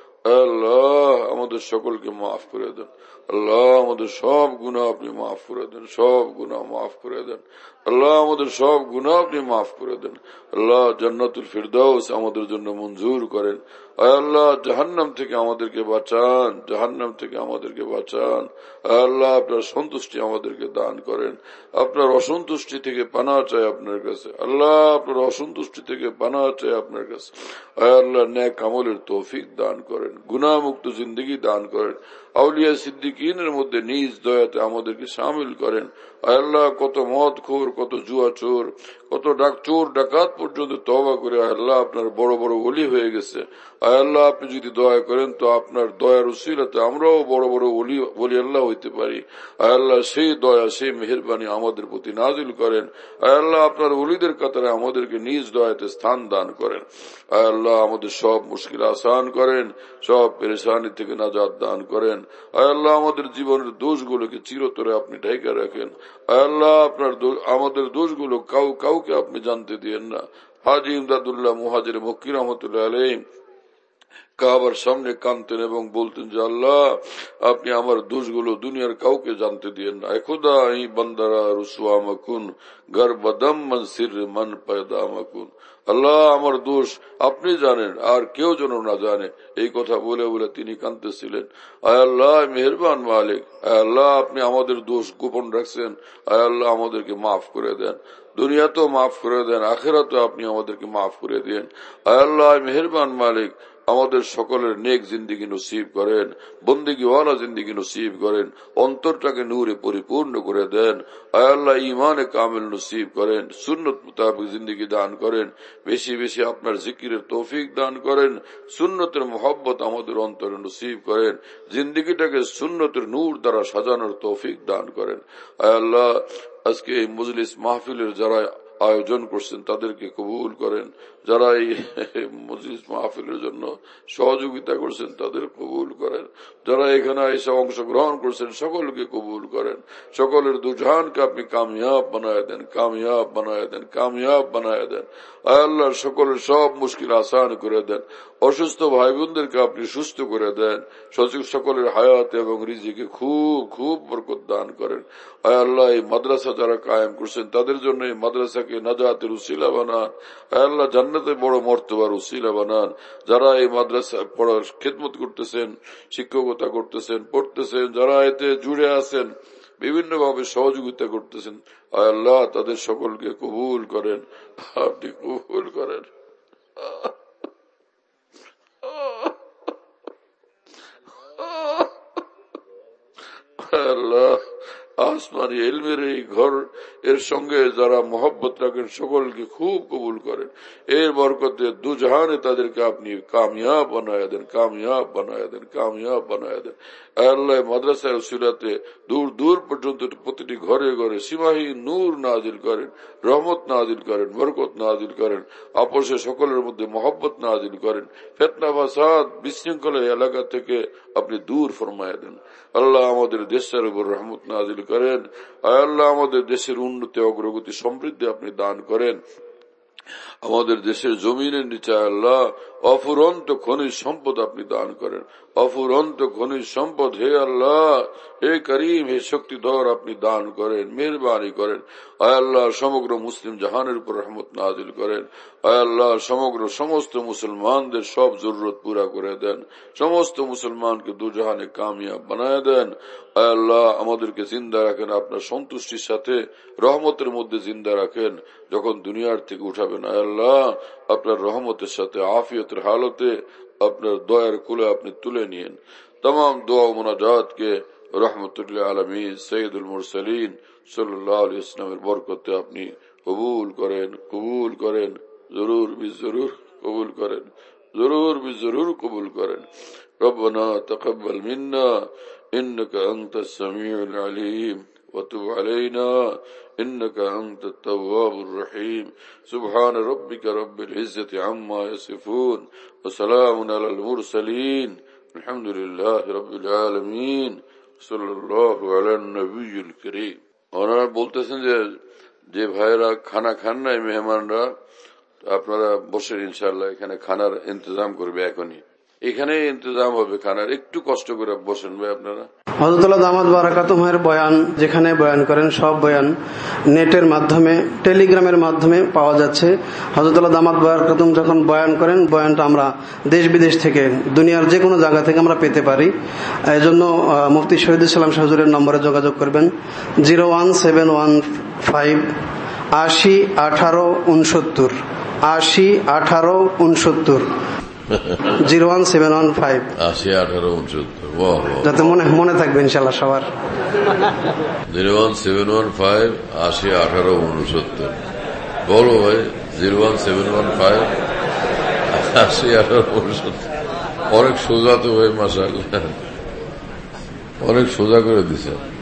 আল্লাহ আমাদের সকলকে মাফ করে দেন আল্লাহ আমাদের সব গুনাহ আপনি মাফ করে দেন সব গুনাহ মাফ করে দেন আল্লাহ আমাদের সব গুনাহ আপনি মাফ করে দেন আল্লাহ জান্নাতুল ফিরদাউস আমাদের জন্য মঞ্জুর করেন আল্লাহ জাহান্নাম থেকে আমাদেরকে বাঁচান জাহান্নাম থেকে আমাদেরকে বাঁচান আল্লাহ আপনার সন্তুষ্টি আমাদেরকে দান করেন আপনার অসন্তুষ্টি থেকে পানাহ চাই আপনার কাছে আল্লাহ আপনার অসন্তুষ্টি থেকে পানাহ চাই আপনার কাছে আল্লাহ নেক আমলের তৌফিক দান করেন গুনাহ মুক্ত জিন্দেগি দান করেন আউলিয়া সিদ্দিকিনের মধ্যে নিজ দয়াতে আমাদেরকে শামিল করেন আল্লাহ কত মদখোর কত জুয়া চোর কত চোর ডাকাত পর্যন্ত তওবা করে আল্লাহ আপনার বড় বড় ওলি হয়ে গেছে আল্লাহ আপনি যদি দয়া করেন তো আপনার দয়ার উসিলাতে আমরাও বড় বড় ওলি আল্লাহ হইতে পারি আল্লাহ সেই দয়া সেই মেহেরবানি আমাদের প্রতি নাজিল করেন আল্লাহ আপনার ওলিদের কাতারে আমাদেরকে নিজ দয়াতে স্থান দান করেন আল্লাহ আমাদের সব মুশকিল আসান করেন সব পেরেশানি থেকে নাজাত দান করেন আল্লাহ আমাদের জীবনের দোষগুলোকে চিরতরে আপনি ঢেকে রাখেন আল্লাহ আপনার আমাদের দোষগুলো কাউকে আপনি জানতে দিয়েন না হাজী ইমদাদুল্লাহ মুহাজির মক্কি রহমতুল্লাহ আলাইহি কাবার সামনে কাঁদতেন এবং বলতেন যে আল্লাহ আপনি আমার দোষগুলো দুনিয়ার কাউকে জানতে দিয়েন না খুদা এই বান্দারা রুসওয়া মাকুন ঘর বদম মনসির মন পয়দা মাকুন আল্লাহ আমার দোষ আপনি জানেন আর কেউ যেন না জানে এই কথা বলে বলে তিনি কাঁদতেছিলেন আয় আল্লাহ মেহেরবান মালিক আয় আল্লাহ আপনি আমাদের দোষ গোপন রাখছেন আয় আল্লাহ আমাদেরকে মাফ করে দেন দুনিয়াতেও মাফ করে দেন আখিরাতেও আপনি আমাদেরকে মাফ করে দেন আয় আল্লাহ মেহেরবান মালিক আমাদের সকলের নেক জিন্দেগি নসিব করেন বন্দেগীওয়ালা জিন্দেগি নসিব করেন অন্তরটাকে নূরে পরিপূর্ণ করে দেন আয় আল্লাহ ঈমানে কামিল নসিব করেন সুন্নত মুতাবিক জিন্দেগি দান করেন বেশি বেশি আপনার জিকিরের তৌফিক দান করেন সুন্নতের মোহব্বত আমাদের অন্তরে নসিব করেন জিন্দেগিটাকে সুন্নতের নূর দ্বারা সাজানোর তৌফিক দান করেন আয় আল্লাহ আজকে এই মজলিস মাহফিলের যারা আয়োজন করছেন তাদেরকে কবুল করেন যারা এই মজলিস মাহফিলের জন্য সহযোগিতা করছেন তাদের কবুল করেন যারা এখানে এসে অংশগ্রহণ করছেন সকলকে কবুল করেন সকলের দুজাহানকে আপনি কামিয়াব বানায় দেন কামিয়াব বানায় দেন কামিয়াব বানায় দেন আয় আল্লাহ সকলের সব মুশকিল আসান করে দেন অসুস্থ ভাই বোনদেরকে আপনি সুস্থ করে দেন সকলের হায়াত এবং রিজিকে খুব খুব বরকত দান করেন আয় আল্লাহ এই মাদ্রাসা যারা কায়েম করছেন তাদের জন্য এই মাদ্রাসাকে নাজাতের উসিলা বানান আয় আল্লাহ জান্নাতে বড় মর্তবার উসিলা বানান যারা এই মাদ্রাসা পড়ার খিদমত করতেছেন শিক্ষকতা করতেছেন পড়তেছেন যারা এতে জুড়ে আছেন বিভিন্ন ভাবে সহযোগিতা করতেছেন আয় আল্লাহ তাদের সকলকে কবুল করেন আপনি কবুল করেন আল্লাহ আসমানি ইলমের এই ঘর এর সঙ্গে যারা মহব্বত রাখেন সকলকে খুব কবুল করেন। এর বরকতে দুজাহানে তাদেরকে আপনি কামিয়াব বানায় দেন, কামিয়াব বানায় দেন, কামিয়াব বানায় দেন। আল্লাহ মাদ্রাসার উসিলাতে দূর দূর পর্যন্ত প্রতিটি ঘরে ঘরে সীমাহীন নূর নাজিল করেন, রহমত নাজিল করেন, বরকত নাজিল করেন, আপোষে সকলের মধ্যে মহব্বত নাজিল করেন, ফিতনা ফাসাদ বিশৃঙ্খলা এলাকা থেকে আপনি দূর ফরমায় দেন। আল্লাহ আমাদের দেশের উপর রহমত নাজিল করেন। আল্লাহ আমাদের দেশের উন্নতি, অগ্রগতি, সমৃদ্ধি আপনি দান করেন। আমাদের দেশের জমিনের নিচে আল্লাহ অফুরন্ত খনিজ সম্পদ আপনি দান করেন, অফুরন্ত খনিজ সম্পদ। হে আল্লাহ, হে করিম, হে শক্তিধর, আপনি দান করেন, মেহরবানি করেন। আয় আল্লাহ সমগ্র মুসলিম জাহানের উপর রহমত নাজিল করেন। আয় আল্লাহ সমস্ত মুসলমানদের সব জরুরত পুরা করে দেন, সমস্ত মুসলমানকে দুজাহানে কামিয়াব বানায় দেন। আয় আল্লাহ আমাদেরকে জিন্দা রাখেন, আপনার সন্তুষ্টির সাথে রহমতের মধ্যে জিন্দা রাখেন। যখন দুনিয়ার থেকে উঠাবেন আয় আল্লাহ আপনার রহমতের সাথে আফিয়তের হালতে আপনার দয়ার কুলে আপনি তুলে নিয়েন। तमाम दुआ मुनाजात के रहमतुल्लिल आलमीन सैयदुल मुरसलीन सल्लल्लाहु अलैहि वसल्लम बरकते আপনি কবুল করেন, কবুল করেন, জরুর বি জরুর কবুল করেন, জরুর বি জরুর কবুল করেন। ربنا تقبل منا إنك أنت السميع العليم وتب علينا إنك أنت التواب الرحيم سبحان ربك رب العزة عما يصفون وسلام على المرسلين الحمد لله رب العالمين صلى الله على النبي الكريم। ওনারা বলতেছেন যে ভাইরা খানা খান নাই, মেহমানরা, আপনারা বসেন, ইনশাআল্লাহ এখানে খানার ইন্তজাম করবে, এখনই এখানে ইন্তজাম হবে খানার, একটু কষ্ট করে বসেন ভাই আপনারা। হযরতুল্লাহ দামাত বারাকাতুহুমের বয়ান যেখানে বয়ান করেন সব বয়ান নেটের মাধ্যমে, টেলিগ্রামের মাধ্যমে পাওয়া যাচ্ছে। হযরতুল্লাহ দামাত বারাকাতুহুম যখন বয়ান করেন, বয়ানটা আমরা দেশ বিদেশ থেকে, দুনিয়ার যে কোনো জায়গা থেকে আমরা পেতে পারি। এজন্য মুফতি শহীদুল ইসলাম হুজুরের নম্বরে যোগাযোগ করবেন 01715 80 18 69 80 18 69 01715 80 18 69 যাতে মনে থাকবে ইনশাআল্লাহ সবার। 01715 80 18 69 বলো ভাই, 01715 80 18 69। অনেক সোজা তো ভাই, মাশাআল্লাহ অনেক সোজা করে দিছে।